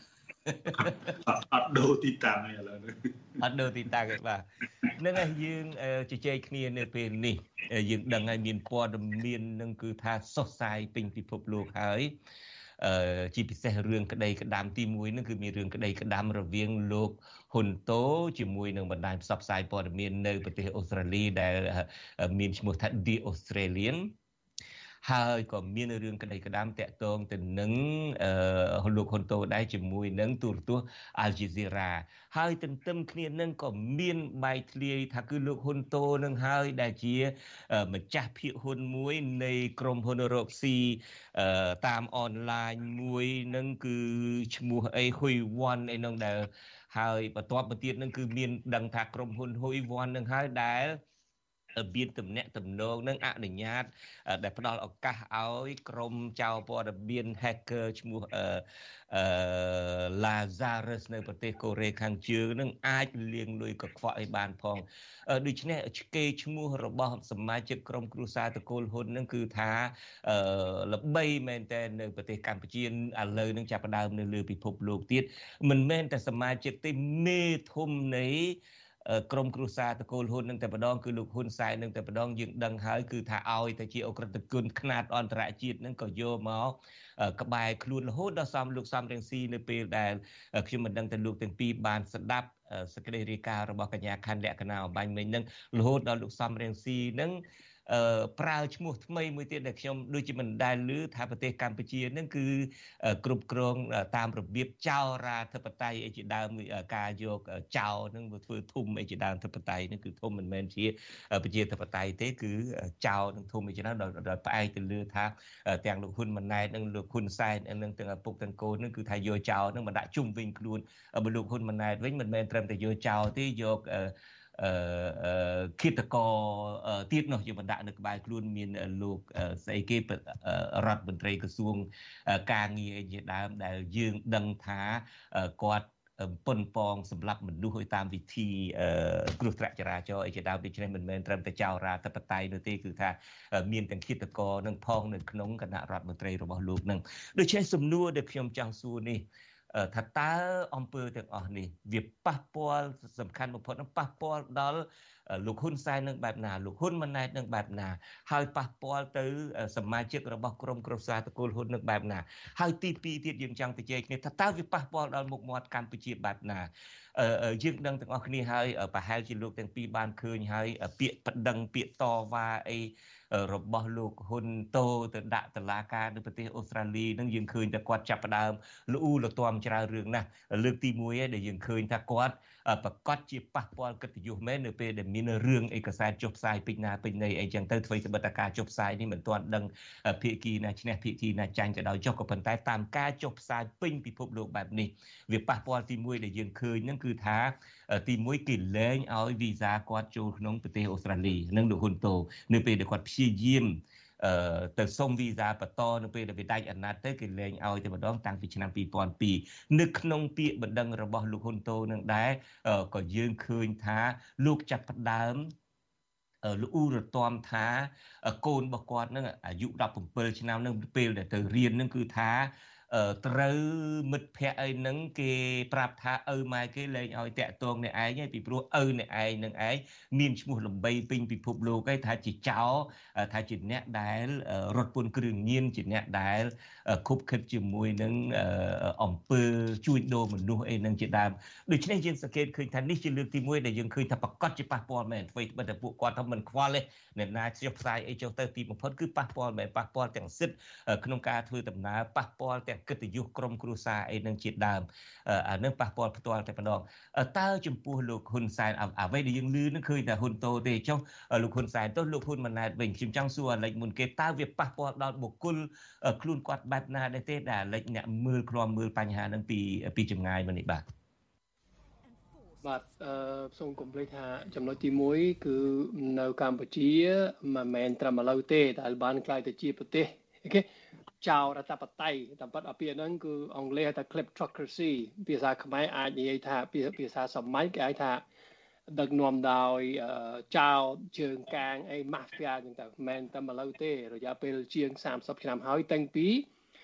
អត់ដូរទីតាំងឯឥឡូវនេះអត់ដូរទីតាំងឯបាទនឹងឯងយើងជជែកគ្នានៅពេលនេះយើងដឹងហើយមានព័ត៌មាននឹងគឺថាសុសសាយពេញពិភពលោកហើយជាពិសេសរឿងក្តីក្តាមទី1នឹងគឺមានរឿងក្តីក្តាមរវាងលោកហ៊ុនតូជាមួយនឹងបណ្ដាញផ្សព្វផ្សាយព័ត៌មាននៅប្រទេសអូស្ត្រាលីដែលមានឈ្មោះថា The Australian ហើយក៏មានរឿងក្តីក្តាមតាក់ទងទៅនឹងលោកហ៊ុនតូដែរជាមួយនឹងទូរទស្សន៍ Al Jazeera ហើយទន្ទឹមគ្នានឹងក៏មានបែកធ្លាយថាគឺលោកហ៊ុនតូនឹងហើយដែលជាម្ចាស់ភាគហ៊ុនមួយនៃក្រុមហ៊ុនរកស៊ីតាមអនឡាញមួយនឹងគឺឈ្មោះអីហ៊ុយវ៉ាន់អីនោះដែលហើយបន្ទាប់មកទៀតនឹងគឺមានដឹងថាក្រុមហ៊ុនហ៊ុយវ៉ាន់នឹងហើយដែលមានទំនាក់ទំនងនឹងអនុញ្ញាតដែលផ្ដល់ឱកាសឲ្យក្រុមចៅព័ត៌មាន hacker ឈ្មោះLazarus នៅប្រទេសកូរ៉េខាងជើងនឹងអាចលាងលុយកខ្វក់ឲ្យបានផងដូច្នេះគេឈ្មោះរបស់សមាជិកក្រុមគ្រួសារតកូលហ៊ុននឹងគឺថាល្បីមែនតើនៅប្រទេសកម្ពុជាឥឡូវនឹងចាប់ផ្ដើមនៅលើពិភពលោកទៀតមិនមែនតែសមាជិកទេមេធំនៃក្រុមគ្រួសារតកូលហ៊ុននឹងតែម្ដងគឺលោកហ៊ុនសែននឹងតែម្ដងយើងដឹងហើយគឺថាឲ្យតែជាអក្រិតគុណខ្នាតអន្តរជាតិនឹងក៏យកមកក្បែរខ្លួនរហូតដល់សំលោកសំរងស៊ីនៅពេលដែលខ្ញុំមិនដឹងតែលោកទាំងពីរបានស្ដាប់សេចក្តីរាយការណ៍របស់កញ្ញាខាន់លក្ខណៈអបាញ់មិញនឹងរហូតដល់លោកសំរងស៊ីនឹងប្រើឈ្មោះថ្មីមួយទៀតដែលខ្ញុំដូចជាមិនដែលឮថាប្រទេសកម្ពុជានឹងគឺគ្រប់គ្រងតាមរបៀបចោរាធិបតេយ្យអីជាដើមការយកចោនឹងមកធ្វើធំអីជាដើមធិបតេយ្យនឹងគឺធំមិនមែនជាប្រជាធិបតេយ្យទេគឺចោនឹងធំអីជាដើមដល់ផ្អែកទៅលើថាទាំងលោកហ៊ុនម៉ាណែតនិងលោកហ៊ុនសែននិងទាំងឪពុកទាំងកូននឹងគឺថាយកចោនឹងមកដាក់ជុំវិញខ្លួនបើលោកហ៊ុនម៉ាណែតវិញមិនមែនត្រឹមតែយកចោទេយកគិតកោទៀតនោះយើងបណ្ដាក់នៅក្បែរខ្លួនមានលោកស្អីគេរដ្ឋមន្ត្រីក្រសួងការងារជាដើមដែលយើងដឹងថាគាត់ប៉ុនប៉ងសម្រាប់មនុស្សឲ្យតាមវិធីគ្រោះថ្នាក់ចរាចរណ៍អីជាដើមដូច្នេះមិនមែនត្រឹមតែចោរាធិបតេយ្យនោះទេគឺថាមានទាំងគិតកោនឹងផងនៅក្នុងគណៈរដ្ឋមន្ត្រីរបស់លោកនឹងដូច្នេះសំណួរដែលខ្ញុំចង់សួរនេះថាតើអង្គើទាំងអស់នេះវាប៉ះពាល់សំខាន់បំផុតនឹងប៉ះពាល់ដល់លោកហ៊ុនសែននឹងបែបណាលោកហ៊ុនម៉ាណែតនឹងបែបណាហើយប៉ះពាល់ទៅសមាជិករបស់ក្រុមគ្រួសារតកូលហ៊ុននឹងបែបណាហើយទី2ទៀតយើងចង់ទៅជែកគ្នាថាតើវាប៉ះពាល់ដល់មុខមាត់កម្ពុជាបែបណាយើងដឹងទាំងអស់គ្នាហើយប្រហែលជាលោកទាំងពីរបានឃើញហើយពាក្យប្តឹងពាក្យតវ៉ាអីរបស់លោកហ៊ុនតូទៅដាក់តុលាការនៅប្រទេសអូស្ត្រាលីនឹងយើងឃើញតែគាត់ចាប់ផ្ដើមលូលទាំច្រើនរឿងណាស់លើកទី1ឯងដែលយើងឃើញថាគាត់ប្រកាសជាប៉ះពាល់កិត្តិយសមែននៅពេលដែលមានរឿងឯកសារចុះផ្សាយពេញណាពេញណីអីចឹងទៅធ្វើសមិទ្ធការចុះផ្សាយនេះមិនទាន់ដឹងភាគីណាឈ្នះភាគីណាចាញ់ក៏ដោយចុះក៏ប៉ុន្តែតាមការចុះផ្សាយពេញពិភពលោកបែបនេះវាប៉ះពាល់ទី1ដែលយើងឃើញហ្នឹងគឺថាទី1គេលែងឲ្យវីសាគាត់ចូលក្នុងប្រទេសអូស្ត្រាលីនិងលោកហ៊ុនតូនៅពេលដែលគាត់ព្យាយាមទៅសុំវីសាបន្តនៅពេលដែលវាដាច់អាណត្តិទៅគេលែងឲ្យតែម្ដងតាំងពីឆ្នាំ2002នៅក្នុងពាក្យបណ្ដឹងរបស់លោកហ៊ុនតូនឹងដែរក៏យើងឃើញថាលោកចាប់ផ្ដើមលោកឧរតំថាកូនរបស់គាត់នឹងអាយុ17ឆ្នាំនឹងពេលដែលទៅរៀននឹងគឺថាត្រូវមិត្តភ័ក្តិអីហ្នឹងគេប្រាប់ថាឪម៉ែគេលែងឲ្យតាក់ទងអ្នកឯងហើយពីព្រោះឪអ្នកឯងនឹងឯងមានឈ្មោះលំបីពេញពិភពលោកឯងថាជាចៅថាជាអ្នកដែលរត់ពន្ធគ្រឿងញៀនជាអ្នកដែលខុបខិតជាមួយនឹងអំពើជួញដូរមនុស្សអីហ្នឹងជាដើមដូច្នេះយើងសង្កេតឃើញថានេះជាលើកទី1ដែលយើងឃើញថាប្រកាសជាប៉ះពាល់មែនអ្វីត្បិតតែពួកគាត់ថាមិនខ្វល់ទេអ្នកណាចុះផ្សាយអីចុះទៅទីបំផុតគឺប៉ះពាល់មែនប៉ះពាល់ទាំងសិទ្ធិក្នុងការធ្វើដំណើរប៉ះពាល់ទាំងកិត្តិយសក្រុមគ្រួសារអីនឹងជាដើមអានឹងប៉ះពាល់ផ្ទាល់តែម្ដងតើចំពោះលោកហ៊ុនសែនអ្វីដែលយើងឮនឹងឃើញតែហ៊ុនតូទេចុះលោកហ៊ុនសែនទៅលោកហ៊ុនម៉ាណែតវិញខ្ញុំចង់សួរអាលិចមុនគេតើវាប៉ះពាល់ដល់បុគ្គលខ្លួនគាត់បែបណាដែរទេដែលអាលិចអ្នកមើលឃ្លាំមើលបញ្ហានឹងពីចម្ងាយមកនេះបាទសូមកុំភ្លេចថាចំណុចទី1គឺនៅកម្ពុជាមិនមែនត្រឹមឥឡូវទេដែលបានក្លាយទៅជាប្រទេសគេចៅរដ្ឋបតៃតាមពិតអាពាក្យហ្នឹងគឺអង់គ្លេសហៅថា kleptocracy ភាសាខ្មែរអាចនិយាយថាភាសាសម័យគេហៅថាដឹកនាំដោយចៅជើងកាងអី mafia ហ្នឹងទៅមិនមែនតែឥឡូវទេរយៈពេលជាង30ឆ្នាំហើយតាំងពី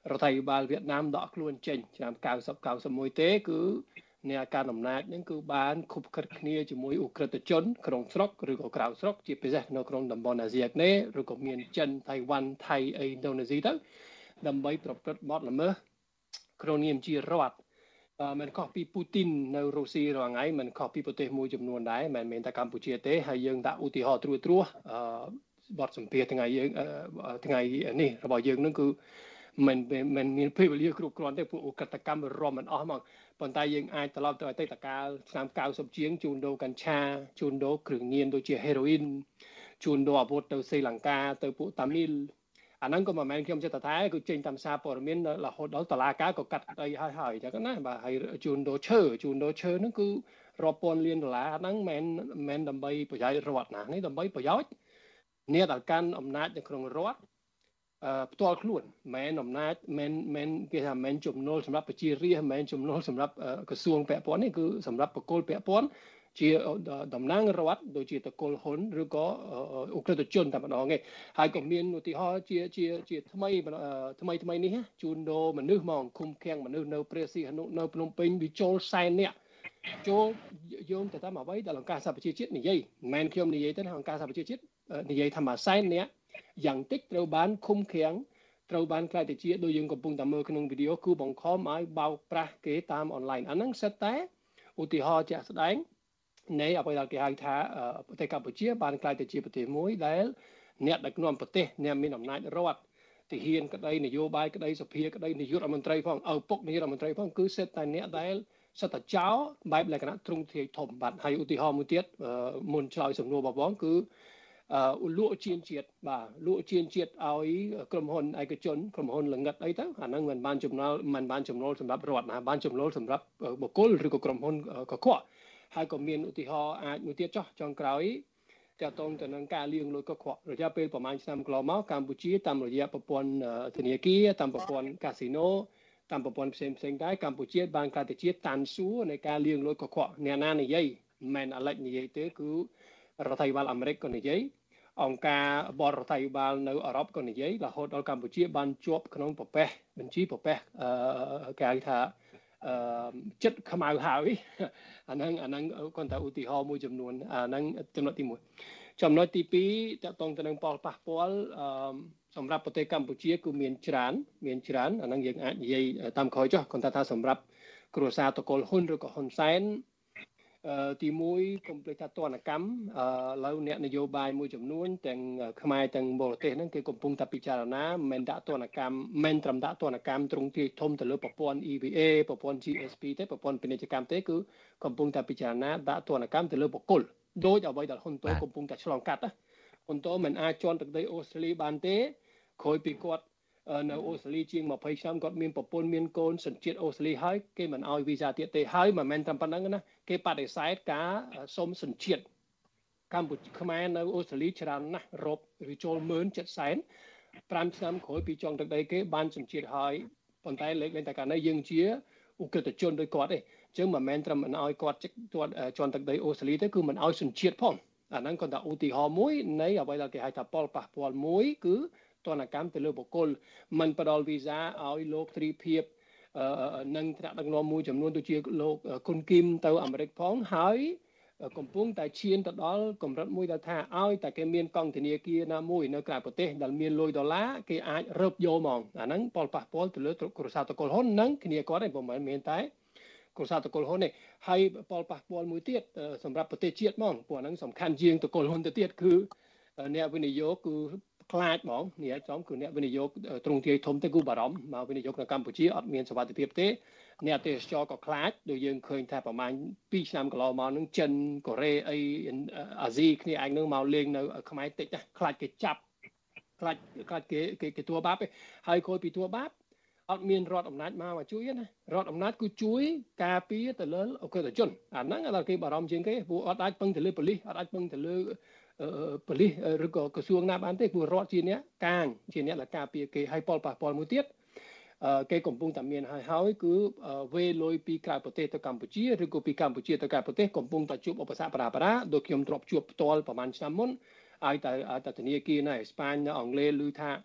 រដ្ឋាភិបាលវៀតណាមដកខ្លួនចេញឆ្នាំ90-91ទេគឺអ្នកការអំណាចហ្នឹងគឺបានខុបខិតគ្នាជាមួយអ៊ុក្រិតជនក្នុងស្រុកឬក៏ក្រៅស្រុកជាពិសេសនៅក្នុងតំបន់អាស៊ីអាគ្នេយ៍ឬក៏មានចិនថៃវ៉ាន់ថៃអីឥណ្ឌូនេស៊ីទៅដើម្បីប្រព្រឹត្តបទល្មើសក្នុងនាមជារដ្ឋមិនខុសពីពូទីននៅរុស្ស៊ីរាល់ថ្ងៃមិនខុសពីប្រទេសមួយចំនួនដែរមិនមែនតែកម្ពុជាទេហើយយើងដាក់ឧទាហរណ៍ត្រួសបទសម្ភាសន៍ថ្ងៃនេះរបស់យើងនឹងគឺមិនមានពេលវេលាគ្រប់គ្រាន់ទេពួកអក្រិតកម្មរួមមិនអស់មកប៉ុន្តែយើងអាចត្រឡប់ទៅអតីតកាលឆ្នាំ90ជាងជួនដូរកាញ្ឆាជួនដូរគ្រឿងញៀនដូចជាហេរ៉ូអ៊ីនជួនដូរអាវុធទៅស្រីលង្កាទៅពួកតាមីលអាហ្នឹងក៏មិនមែនខ្ញុំចិត្តថាគឺចេញតាមសារព័ត៌មានរហូតដល់តុលាការក៏កាត់ក្តីហើយអញ្ចឹងណាបាទហើយជួនដូរឈើហ្នឹងគឺរាប់ពាន់លានដុល្លារហ្នឹងមិនដើម្បីប្រយោជន៍រដ្ឋណានេះដើម្បីប្រយោជន៍អ្នកដែលកាន់អំណាចនៅក្នុងរដ្ឋផ្ទាល់ខ្លួនមិនអំណាចមិនគេថាមិនចំណូលសម្រាប់ប្រជារាស្ត្រមិនចំណូលសម្រាប់ក្រសួងពាក់ព័ន្ធនេះគឺសម្រាប់បុគ្គលពាក់ព័ន្ធជាតំណាងរដ្ឋដូចជាតកុលហ៊ុនឬក៏អ ுக ្រិតជនតែម្ដងឯងហើយក៏មានឧទាហរណ៍ជាថ្មីនេះជួនដូរមនុស្សមកឃុំឃាំងមនុស្សនៅព្រះសីហនុនៅភ្នំពេញវាចូល40នាក់ចូលយោងទៅតាមអ្វីដែលអង្គការសហប្រជាជាតិនិយាយមិនមែនខ្ញុំនិយាយទេអង្គការសហប្រជាជាតិនិយាយថាមក40នាក់យ៉ាងតិចត្រូវបានឃុំឃាំងត្រូវបានខ្លាយទៅជាដូចយើងកំពុងតែមើលក្នុងវីដេអូគឺបង្ខំឲ្យបោកប្រាស់គេតាមអនឡាញអាហ្នឹងសិតតែឧទាហរណ៍ជាក់ស្ដែងនៃអ្វីដែលគេហៅថាប្រទេសកម្ពុជាបានខ្លាយទៅជាប្រទេសមួយដែលអ្នកដឹកនាំប្រទេសអ្នកមានអំណាចរដ្ឋទាហានក្តីនយោបាយក្តីសភាក្តីនាយករដ្ឋមន្ត្រីផងឪពុកនាយករដ្ឋមន្ត្រីផងគឺសិតតែអ្នកដែលសិតតែចោលបែបលក្ខណៈទ្រង់ទ្រាយធំបាទហើយឧទាហរណ៍មួយទៀតមុនឆ្លើយសំណួរបងគឺលក់ជៀនជាតិបាទលក់ជៀនជាតិឲ្យក្រុមហ៊ុនឯកជនក្រុមហ៊ុនល្ងិតអីទៅអាហ្នឹងមិនបានចំណូលសម្រាប់រដ្ឋណាបានចំណូលសម្រាប់បុគ្គលឬក៏ក្រុមហ៊ុនកខ្វក់ហើយក៏មានឧទាហរណ៍អាចមួយទៀតចុងក្រោយទាក់ទងទៅនឹងការលាងលុយកខ្វក់រយៈពេលប្រហែលឆ្នាំកន្លងមកកម្ពុជាតាមរយៈប្រព័ន្ធធនាគារតាមប្រព័ន្ធកាស៊ីណូតាមប្រព័ន្ធផ្សេងដែរកម្ពុជាបានក្លាយទៅជាតាន់សួរនៃការលាងលុយកខ្វក់អ្នកណានិយាយមិនអាឡិចនិយាយទេគឺរដ្ឋាភិបាលអាមេរិកក៏និយាយអង្គការបរដ្ឋាភិបាលនៅអឺរ៉ុបក៏និយាយរហូតដល់កម្ពុជាបានជាប់ក្នុងបញ្ជីប្រភេទគេហៅថាចិត្តខ្មៅហើយអាហ្នឹងគាត់ថាឧទាហរណ៍មួយចំនួនអាហ្នឹងចំណុចទី1ចំណុចទី2តកតងទៅនឹងផលប៉ះពាល់សម្រាប់ប្រទេសកម្ពុជាគឺមានច្រើនអាហ្នឹងយើងអាចនិយាយតាមក្រោយចុះគាត់ថាសម្រាប់គ្រួសារតកុលហ៊ុនឬក៏ហ៊ុនសែនទី1កុំភ្លេចថាទណ្ឌកម្មឥឡូវអ្នកនយោបាយមួយចំនួនទាំងខ្មែរទាំងបរទេសហ្នឹងគេកំពុងតែពិចារណាមិនដាក់ទណ្ឌកម្មមិនត្រឹមដាក់ទណ្ឌកម្មទ្រង់ទ្រាយធំទៅលើប្រព័ន្ធ EVA ប្រព័ន្ធ GSP ទេប្រព័ន្ធពាណិជ្ជកម្មទេគឺកំពុងតែពិចារណាដាក់ទណ្ឌកម្មទៅលើបុគ្គលដោយអ្វីដែលហ៊ុនតូកំពុងតែឆ្លងកាត់ហ៊ុនតូមិនអាចជន់ទឹកដីអូស្ត្រាលីបានទេក្រោយពីគាត់នៅអូស្ត្រាលីជាង20ឆ្នាំគាត់មានប្រពន្ធមានកូនសញ្ជាតិអូស្ត្រាលីហើយគេមិនអោយវីសាទៀតទេហើយមិនមែនតែប៉ុណ្្នឹងណាគេបដិសេធការសុំសញ្ជាតិកម្ពុជាខ្មែរនៅអូស្ត្រាលីច្រើនណាស់រົບឬចូល17000,000 5ឆ្នាំក្រោយពីចុងទឹកដីគេបានសញ្ជាតិហើយប៉ុន្តែលេខតែកាលនេះយើងជាឧក្រិដ្ឋជនដោយគាត់ទេអញ្ចឹងមិនមែនត្រឹមមិនអោយគាត់ជន់ទឹកដីអូស្ត្រាលីទេគឺមិនអោយសញ្ជាតិផងអាហ្នឹងគាត់ថាឧទាហរណ៍មួយនៃអ្វីដែលគេហៅថាផលប៉ះពាល់មួយគឺទណ្ឌកម្មទៅលើបុគ្គលមិនផ្ដល់វីសាឲ្យលោកទ្រីភិបនិងថ្នាក់ដឹកនាំមួយចំនួនដូចជាលោកគុនគីមទៅអាមេរិកផងហើយកំពុងតែឈានទៅដល់កម្រិតមួយដែលថាឲ្យតែគេមានកងធនាគារណាមួយនៅក្រៅប្រទេសដែលមានលុយដុល្លារគេអាចរឹបយកហ្មងអាហ្នឹងផលប៉ះពាល់ទៅលើគ្រួសារតកុលហ៊ុននិងគ្នាគាត់ទេមិនមែនតែគ្រួសារតកុលហ៊ុនទេហើយផលប៉ះពាល់មួយទៀតសម្រាប់ប្រទេសជាតិហ្មងព្រោះអាហ្នឹងសំខាន់ជាងតកុលហ៊ុនទៅទៀតគឺអ្នកវិនិយោគគឺខ្លាចហ្មងនេះចំគឺអ្នកវិនិយោគទ្រង់ទ្រាយធំទៅគឺបារម្ភមកវិនិយោគនៅកម្ពុជាអត់មានសុវត្ថិភាពទេអ្នកទេសចរក៏ខ្លាចដូចយើងឃើញថាប្រហែល2ឆ្នាំកន្លងមកនឹងចិនកូរ៉េអីអាស៊ីគ្នាឯងនឹងមកលេងនៅខ្មែរតិចណាខ្លាចគេចាប់ខ្លាចគេទួបាបទេហើយក្រោយពីទួបាបអត់មានរដ្ឋអំណាចមកជួយណារដ្ឋអំណាចគឺជួយការពារទៅលើអក្រិតជនអាហ្នឹងដល់គេបារម្ភជាងគេព្រោះអត់អាចពឹងទៅលើប៉ូលីសអត់អាចពឹងទៅលើប៉ូលីសឬក៏ក្រសួងណាបានទេព្រោះរដ្ឋជាអ្នកកាងជាអ្នកដែលការពារគេឲ្យផលប៉ះពាល់មួយទៀតគេកំពុងតែមានហើយគឺវេលុយពីក្រៅប្រទេសទៅកម្ពុជាឬក៏ពីកម្ពុជាទៅក្រៅប្រទេសកំពុងតែជួបឧបសគ្គបារាដូចខ្ញុំធ្លាប់ជួបផ្ទាល់ប្រហែលឆ្នាំមុនឲ្យតែធនាគារនៅអេស្ប៉ាញនៅអង់គ្លេសឮថា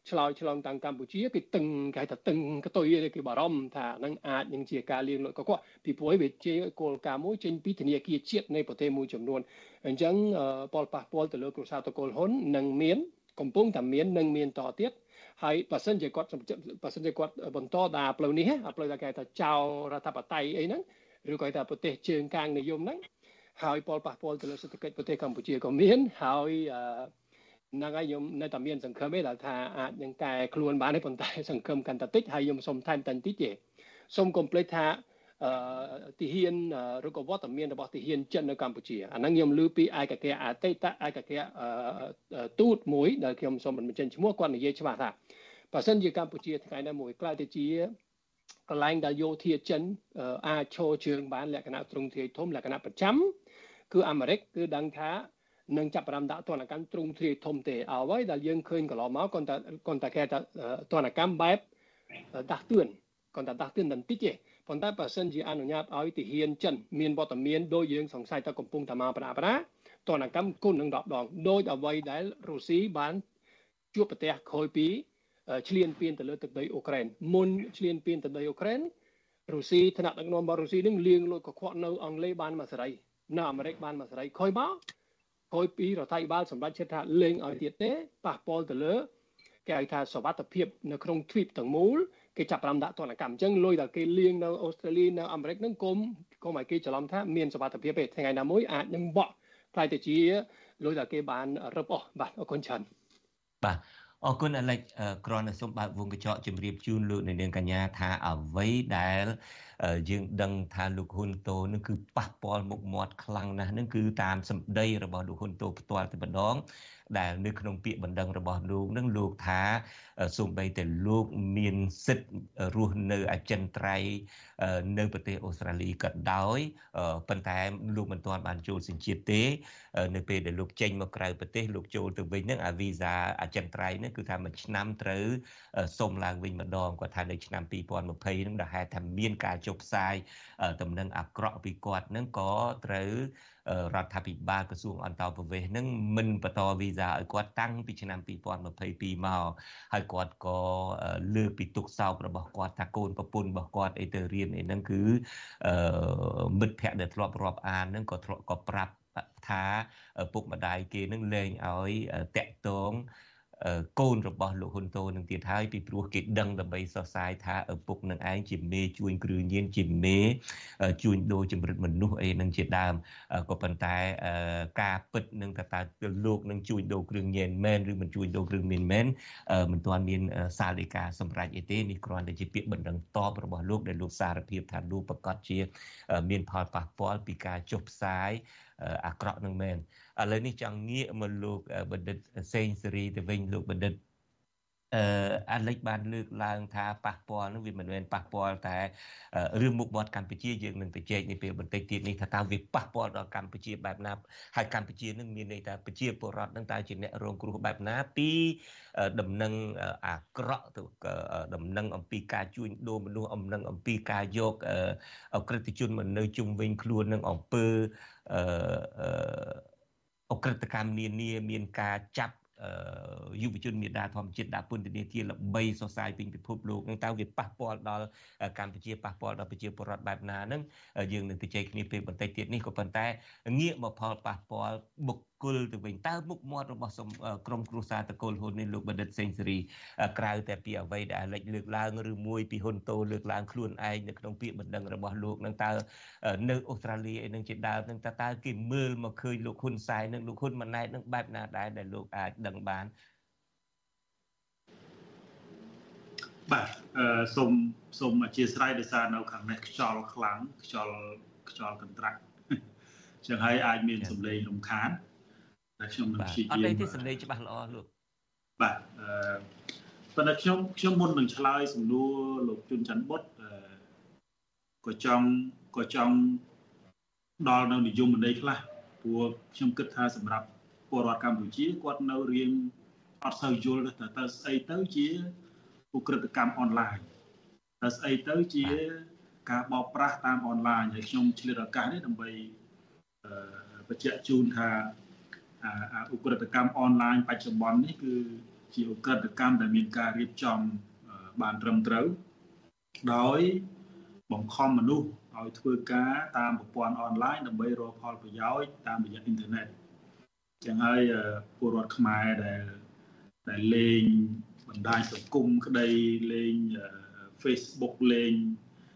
ឆ្លើយឆ្លងតាមកម្ពុជាគេតឹងគេថាតឹងកតុយគេបារម្ភថានឹងអាចនឹងជាការលៀងលក់កខ្វក់ពីព្រោះវាជាគោលការណ៍មួយចេញពីធនាគារជាតិនៃប្រទេសមួយចំនួនអញ្ចឹងផលប៉ះពាល់ទៅលើគ្រួសារតកូលហ៊ុននឹងមានកំពុងតែមាននឹងមានតទៀតហើយបើសិនជាគាត់បន្តដើរផ្លូវនេះផ្លូវដែលគេថាចោលរដ្ឋបតីអីហ្នឹងឬក៏ថាប្រទេសជើងកាងនិយមហ្នឹងហើយផលប៉ះពាល់ទៅលើសេដ្ឋកិច្ចប្រទេសកម្ពុជាក៏មានហើយហ្នឹងហើយខ្ញុំនៅតែមានសង្ឃឹមឯថាអាចនឹងកែខ្លួនបានទេប៉ុន្តែសង្ឃឹមកាន់តែតិចហើយខ្ញុំសូមថែមតិចទេសូមកុំភ្លេចថាទាហានឬក៏វត្តមានរបស់ទាហានចិននៅកម្ពុជាអាហ្នឹងខ្ញុំឮពីឯកអគ្គអតីតឯកអគ្គទូតមួយដែលខ្ញុំសូមមិនបញ្ចេញឈ្មោះគាត់និយាយច្បាស់ថាបើសិនជាកម្ពុជាថ្ងៃណាមួយក្លាយទៅជាកន្លែងដែលយោធាចិនអាចឈរជើងបានលក្ខណៈទ្រង់ទ្រាយធំលក្ខណៈប្រចាំគឺអាមេរិកគឺដឹងថានឹងចាប់ផ្ដើមដាក់ទណ្ឌកម្មទ្រង់ទ្រាយធំទេអ្វីដែលយើងឃើញកន្លងមកគាត់តែគេថាទណ្ឌកម្មបែបដាស់តឿនគាត់តែដាស់តឿនបន្តិចទេប៉ុន្តែបើសិនជាអនុញ្ញាតឲ្យទាហានចិនមានវត្តមានដោយយើងសង្ស័យថាកំពុងតែមកប្រាទណ្ឌកម្មគុណនឹង10ដងដោយអ្វីដែលរុស្ស៊ីបានជួបប្រទះក្រោយពីឈ្លានពានទៅលើទឹកដីអ៊ុក្រែនមុនឈ្លានពានទៅដីអ៊ុក្រែនរុស្ស៊ីថ្នាក់ដឹកនាំរបស់រុស្ស៊ីនឹងលៀងលួចកខ្វក់នៅអង់គ្លេសបានមួយសេរីនៅអាមេរិកបានមួយសេរីក្រោយពីរដ្ឋាភិបាលសម្រាប់ចិត្តថាលេងឲ្យទៀតទេប៉ះពាល់ទៅលើគេហៅថាសវត្ថភាពនៅក្នុងទ្វីបទាំងមូលគេចាប់ផ្ដើមដាក់ទណ្ឌកម្មអញ្ចឹងលុយដែលគេលៀងនៅអូស្ត្រាលីនៅអាមេរិកហ្នឹងគុំឲ្យគេច្រឡំថាមានសវត្ថភាពទេថ្ងៃណាមួយអាចនឹងបកខ្លាយទៅជាលុយដែលគេបានរឹបអស់បាទអរគុណច្រើនបាទអរគុណអាឡិចគ្រាន់តែសូមបើកវងកញ្ចក់ជម្រាបជូនលោកនាងកញ្ញាថាអ្វីដែលយើងដឹងថាលោកហ៊ុនតូនឹងគឺប៉ះពាល់មុខមាត់ខ្លាំងណាស់នឹងគឺតាមសម្ដីរបស់លោកហ៊ុនតូផ្ទាល់តែម្ដងដែលនៅក្នុងពាក្យបណ្ដឹងរបស់លោកនឹងលោកថាសូម្បីតែលោកមានសិទ្ធិរស់នៅអចិន្ត្រៃយ៍នៅប្រទេសអូស្ត្រាលីក៏ដោយប៉ុន្តែលោកមិនទាន់បានចូលសញ្ជាតិទេនៅពេលដែលលោកចេញមកក្រៅប្រទេសលោកចូលទៅវិញនឹងអាវីសាអចិន្ត្រៃយ៍នឹងគឺថាមួយឆ្នាំត្រូវសុំឡើងវិញម្ដងគាត់ថានៅឆ្នាំ2020នឹងដែលហេតុថាមានការចុះផ្សាយតំណែងអាក្រក់ពីគាត់នឹងក៏ត្រូវរដ្ឋាភិបាលក្រសួងអន្តរប្រវេសន៍នឹងមិនបន្តវីសាឲ្យគាត់តាំងពីឆ្នាំ2022មកហើយគាត់ក៏លើកពីទុកសោករបស់គាត់ថាកូនប្រពន្ធរបស់គាត់អីទៅរៀនអីហ្នឹងគឺមិត្តភ័ក្តិដែលធ្លាប់រាប់អានហ្នឹងក៏ប្រាប់ថាពុកម្ដាយគេនឹងលែងឲ្យតាក់ទងកូនរបស់លោកហ៊ុនតូនឹងទៀតហើយពីព្រោះគេដឹងដើម្បីសរសើរថាឪពុកនឹងឯងជាមេជួញគ្រឿងញៀនជាមេជួញដូរចម្រិតមនុស្សអីនឹងជាដើមក៏ប៉ុន្តែការពិតនឹងថាតើលោកនឹងជួញដូរគ្រឿងញៀនមែនឬមិនជួញដូរគ្រឿងញៀនមែនមិនទាន់មានសាលដីកាសម្រេចអីទេនេះគ្រាន់តែជាពាក្យបណ្ដឹងតបរបស់លោកដែលលោកសារភាពថាលោកប្រកាសជាមានផលប៉ះពាល់ពីការចុះផ្សាយអាក្រក់នឹងមែនឥឡូវនេះចង់ងាកមកលោកបណ្ឌិតសេងសេរីទៅវិញលោកបណ្ឌិតអាឡិចបានលើកឡើងថាប៉ះពាល់នឹងវាមិនមែនប៉ះពាល់តែរឿងមុខមាត់កម្ពុជាយើងនឹងទៅជែកនេះពេលបន្តិចទៀតនេះថាតើវាប៉ះពាល់ដល់កម្ពុជាបែបណាហើយកម្ពុជានឹងមានន័យថាប្រជាពលរដ្ឋនឹងតើជាអ្នករងគ្រោះបែបណាពីដំណឹងអាក្រក់ទៅដំណឹងអំពីការជួញដូរមនុស្សដំណឹងអំពីការយកអក្រិតជនមកនៅជុំវិញខ្លួននឹងអំពើអក្រិតកម្មនានាមានការចាប់យុវជនមេដាធម្មជាតិដាក់ពន្ធនាគារល្បីសរសើរពេញពិភពលោកនឹងតើវាប៉ះពាល់ដល់កម្ពុជាប៉ះពាល់ដល់ប្រជាពលរដ្ឋបែបណានឹងយើងនឹងទៅជែកគ្នាពេលបន្តិចទៀតនេះក៏ប៉ុន្តែងាកមកផលប៉ះពាល់បុគ្គលទៅវិញតើមុខមាត់របស់ក្រុមគ្រួសារតកូលហ៊ុននេះលោកបណ្ឌិតសេងសេរីក្រៅតែពីអ្វីដែលអាឡិចលើកឡើងឬមួយពីហ៊ុនតូលើកឡើងខ្លួនឯងនៅក្នុងពាក្យបណ្ដឹងរបស់លោកនឹងតើនៅអូស្ត្រាលីឯនឹងជាដើមនឹងតើគេមើលមកឃើញលោកហ៊ុនសែននិងលោកហ៊ុនម៉ាណែតនឹងបែបណាដែរដែលលោកអាចដឹងបានបាទសូមអធិស្ឋានដោយសារនៅខាងនេះខ្យល់ខ្លាំងខ្យល់កន្ត្រាក់ចឹងហើយអាចមានសម្លេងរំខានតែខ្ញុំនឹងព្យាយាមអត់ទេសម្លេងច្បាស់ល្អលោកបាទប៉ុន្តែខ្ញុំមុននឹងឆ្លើយសំណួរលោកជុនច័ន្ទបុត្រក៏ចង់ដល់នៅនិយមន័យខ្លះព្រោះខ្ញុំគិតថាសម្រាប់ពលរដ្ឋកម្ពុជាគាត់នៅរៀងអត់សូវយល់ថាតើស្អីទៅជាឧក្រិដ្ឋកម្មអនឡាញតើស្អីទៅជាការបោកប្រាស់តាមអនឡាញហើយខ្ញុំឆ្លៀតឱកាសនេះដើម្បីបញ្ជាក់ជូនថាឧក្រិដ្ឋកម្មអនឡាញបច្ចុប្បន្ននេះគឺជាឧក្រិដ្ឋកម្មដែលមានការរៀបចំបានត្រឹមត្រូវដោយបង្ខំមនុស្សឲ្យធ្វើការតាមប្រព័ន្ធអនឡាញដើម្បីរកផលប្រយោជន៍តាមរយៈអ៊ីនធឺណិតចឹងហើយពលរដ្ឋខ្មែរដែលលេងបណ្ដាញសង្គមក្តីលេង Facebook លេង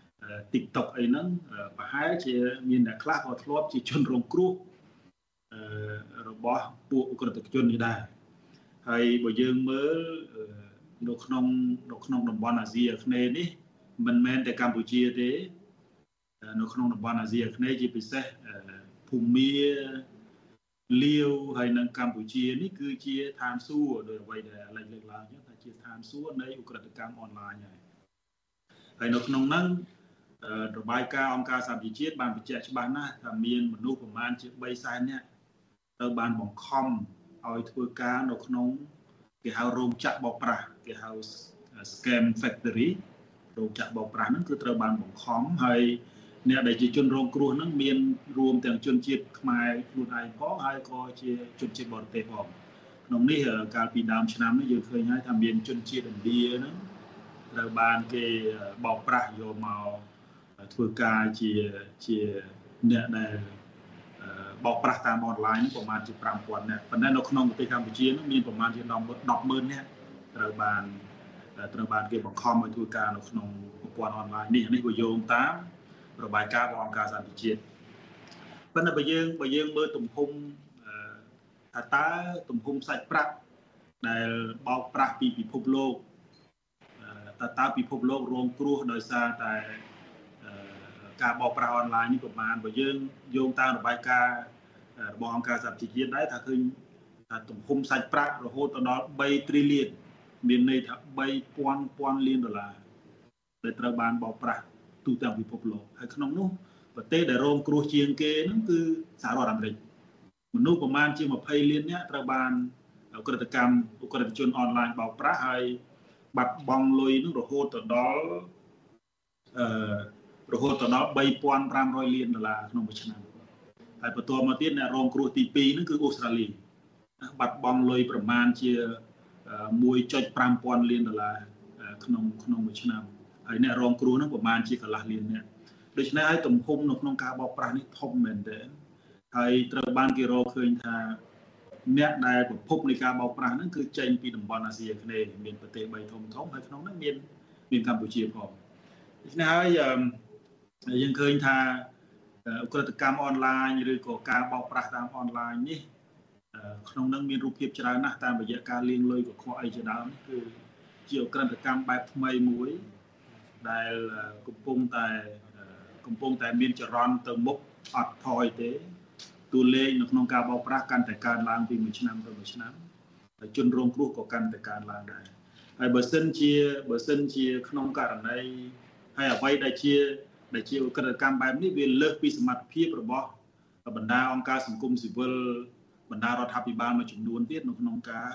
TikTok អីហ្នឹងប្រហែលជាមានអ្នកខ្លះក៏ធ្លាប់ជាជនរងគ្រោះរបស់ពួកឧក្រិដ្ឋជននេះដែរហើយបើយើងមើលនៅក្នុងតំបន់អាស៊ីអាគ្នេយ៍នេះមិនមែនតែកម្ពុជាទេនៅក្នុងតំបន់អាស៊ីអាគ្នេយ៍ជាពិសេសភូមាលាវហើយនៅកម្ពុជានេះគឺជាឋានសួគ៌ដោយអ្វីដែលលើកឡើងចឹងថាជាឋានសួគ៌នៃឧក្រិដ្ឋកម្មអនឡាញហើយនៅក្នុងហ្នឹងរបាយការណ៍អង្គការសហប្រជាជាតិបានបញ្ជាក់ច្បាស់ណាស់ថាមានមនុស្សប្រមាណជា300,000នាក់ត្រូវបានបង្ខំឲ្យធ្វើការនៅក្នុងគេហៅរោងចក្របោកប្រាស់គេហៅ scam factory រោងចក្របោកប្រាស់ហ្នឹងគឺត្រូវបានបង្ខំហើយអ្នកដែលជាជនរងគ្រោះហ្នឹងមានរួមទាំងជនជាតិខ្មែរខ្លួនឯងផងហើយក៏ជាជនជាតិបរទេសផងក្នុងនេះកាលពីដើមឆ្នាំនេះយើងឃើញហើយថាមានជនជាតិឥណ្ឌាហ្នឹងត្រូវបានគេបោកប្រាស់យកមកធ្វើការជាអ្នកដែលបោកប្រាស់តាមអនឡាញប្រហែលជា 5,000 នាក់ប៉ុន្តែនៅក្នុងប្រទេសកម្ពុជានោះមានប្រហែលជា 10,000 នាក់ត្រូវបានគេបង្ខំឲ្យធ្វើការនៅក្នុងប្រព័ន្ធអនឡាញនេះក៏យោងតាមរបាយការណ៍របស់អង្គការសហប្រជាជាតិប៉ុន្តែបើយើងមើលទំហំថាតើទំហំសាច់ប្រាក់ដែលបោកប្រាស់ពីពិភពលោកតើពិភពលោករងគ្រោះដោយសារតែការបោកប្រាស់អនឡាញនេះប្រហែលបើយើងយោងតាមរបាយការណ៍របស់អង្គការសហប្រជាជាតិដែរថាឃើញថាទំហំសាច់ប្រាក់រហូតដល់3 trillion មានន័យថា 3,000 លានដុល្លារដែលត្រូវបានបោកប្រាស់ទូទាំងពិភពលោកហើយក្នុងនោះប្រទេសដែលរងគ្រោះជាងគេហ្នឹងគឺសហរដ្ឋអាមេរិកមនុស្សប្រមាណជា20 លាននាក់ត្រូវបានឧក្រិដ្ឋជនអនឡាញបោកប្រាស់ហើយបាត់បង់លុយហ្នឹងរហូតដល់3,500 លានដុល្លារក្នុងមួយឆ្នាំហើយបន្ទាប់មកទៀតអ្នករងគ្រោះទី2ហ្នឹងគឺអូស្ត្រាលីបាត់បង់លុយប្រមាណជា 1.5 លានដុល្លារក្នុងមួយឆ្នាំហើយអ្នករងគ្រោះហ្នឹងប្រមាណជាកន្លះលាននាក់ដូច្នេះហើយទំហំនៅក្នុងការបោកប្រាស់នេះធំមែនទែនហើយត្រូវបានគេរកឃើញថាអ្នកដែលប្រភពនៃការបោកប្រាស់ហ្នឹងគឺចេញពីតំបន់អាស៊ីអាគ្នេយ៍មានប្រទេស3ធំហើយក្នុងហ្នឹងមានកម្ពុជាផងដូច្នេះហើយយើងឃើញថាឧក្រិដ្ឋកម្មអនឡាញឬក៏ការបោកប្រាស់តាមអនឡាញនេះក្នុងហ្នឹងមានរូបភាពច្រើនណាស់តាមរយៈការលាងលុយកខ្វក់អីជាដើមនេះគឺជាឧក្រិដ្ឋកម្មបែបថ្មីមួយដែលកំពុងតែមានចរន្តទៅមុខអត់ថយទេតួលេខនៅក្នុងការបោកប្រាស់កាន់តែកើនឡើងពីមួយឆ្នាំទៅមួយឆ្នាំហើយជនរងគ្រោះក៏កាន់តែកើនឡើងដែរហើយបើសិនជាក្នុងករណីហើយអ្វីដែលជាឧក្រិដ្ឋកម្មបែបនេះវាលើសពីសមត្ថភាពរបស់បណ្ដាអង្គការសង្គមស៊ីវិលបណ្ដារដ្ឋាភិបាលមួយចំនួនទៀតនៅក្នុងការ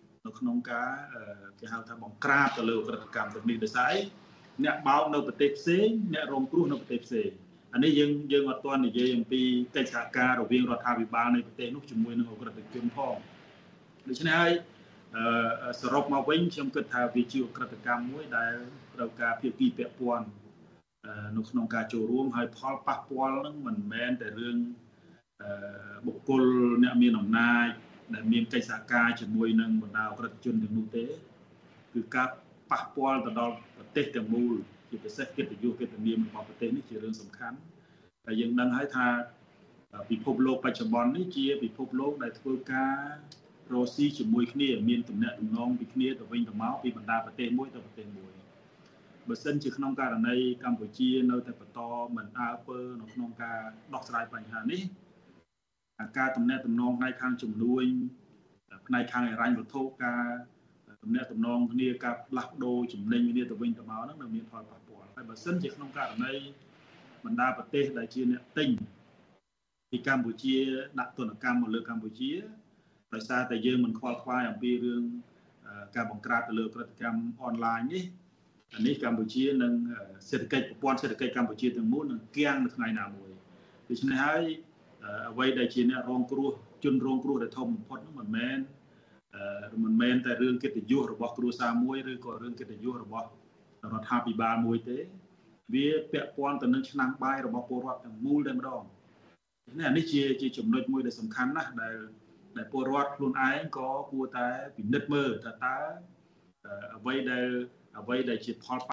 គេហៅថាបង្ក្រាបទៅលើឧក្រិដ្ឋកម្មទាំងនេះដោយសារអ្នកបោកនៅប្រទេសផ្សេងអ្នករងគ្រោះនៅប្រទេសផ្សេងអានេះយើងអត់ទាន់និយាយអំពីកិច្ចសហការរវាងរដ្ឋាភិបាលនៃប្រទេសនោះជាមួយនឹងឧក្រិដ្ឋជនផងដូច្នេះហើយសរុបមកវិញខ្ញុំគិតថាវាជាឧក្រិដ្ឋកម្មមួយដែលត្រូវការភាគីពាក់ព័ន្ធនៅក្នុងការចូលរួមហើយផលប៉ះពាល់នឹងមិនមែនតែរឿងបុគ្គលអ្នកមានអំណាចដែលមានកិច្ចសហការជាមួយនឹងបណ្ដាឧក្រិដ្ឋជនទាំងនោះទេគឺការប៉ះពាល់ទៅដល់ប្រទេសទាំងមូលជាពិសេសកិត្តិយសកិត្តិនាមរបស់ប្រទេសនេះជារឿងសំខាន់ហើយយើងដឹងហើយថាពិភពលោកបច្ចុប្បន្ននេះជាពិភពលោកដែលធ្វើការរកស៊ីជាមួយគ្នាមានទំនាក់ទំនងពីគ្នាទៅវិញទៅមកពីបណ្ដាប្រទេសមួយទៅប្រទេសមួយបើសិនជាក្នុងករណីកម្ពុជានៅតែបន្តមិនអើពើនៅក្នុងការដោះស្រាយបញ្ហានេះការទំនាក់ទំនងផ្នែកខាងជំនួយផ្នែកខាងហិរញ្ញវត្ថុការទំនាក់ទំនងគ្នាការផ្លាស់ប្ដូរចំណេញគ្នាទៅវិញទៅមកហ្នឹងនៅមានផលប៉ះពាល់ហើយបើសិនជាក្នុងករណីបណ្ដាប្រទេសដែលជាអ្នកទិញពីកម្ពុជាដាក់ទណ្ឌកម្មមកលើកម្ពុជាដោយសារតែយើងមិនខ្វល់ខ្វាយអំពីរឿងការបង្ក្រាបទៅលើឧក្រិដ្ឋកម្មអនឡាញនេះកម្ពុជានិងសេដ្ឋកិច្ចប្រព័ន្ធសេដ្ឋកិច្ចកម្ពុជាទាំងមូលនឹងគាំងនៅថ្ងៃណាមួយដូច្នេះហើយអ្វីដែលជាអ្នករងគ្រោះជនរងគ្រោះដែលធំបំផុតនោះមិនមែនមិនមែនតែរឿងកិត្តិយសរបស់គ្រួសារមួយឬក៏រឿងកិត្តិយសរបស់រដ្ឋាភិបាលមួយទេវាពាក់ព័ន្ធទៅនឹងឆ្នាំបាយរបស់ពលរដ្ឋទាំងមូលតែម្ដងនេះជាចំណុចមួយដែលសំខាន់ណាស់ដែលពលរដ្ឋខ្លួនឯងក៏គួរតែពិនិត្យមើលថាតើអ្វីដែលជាផល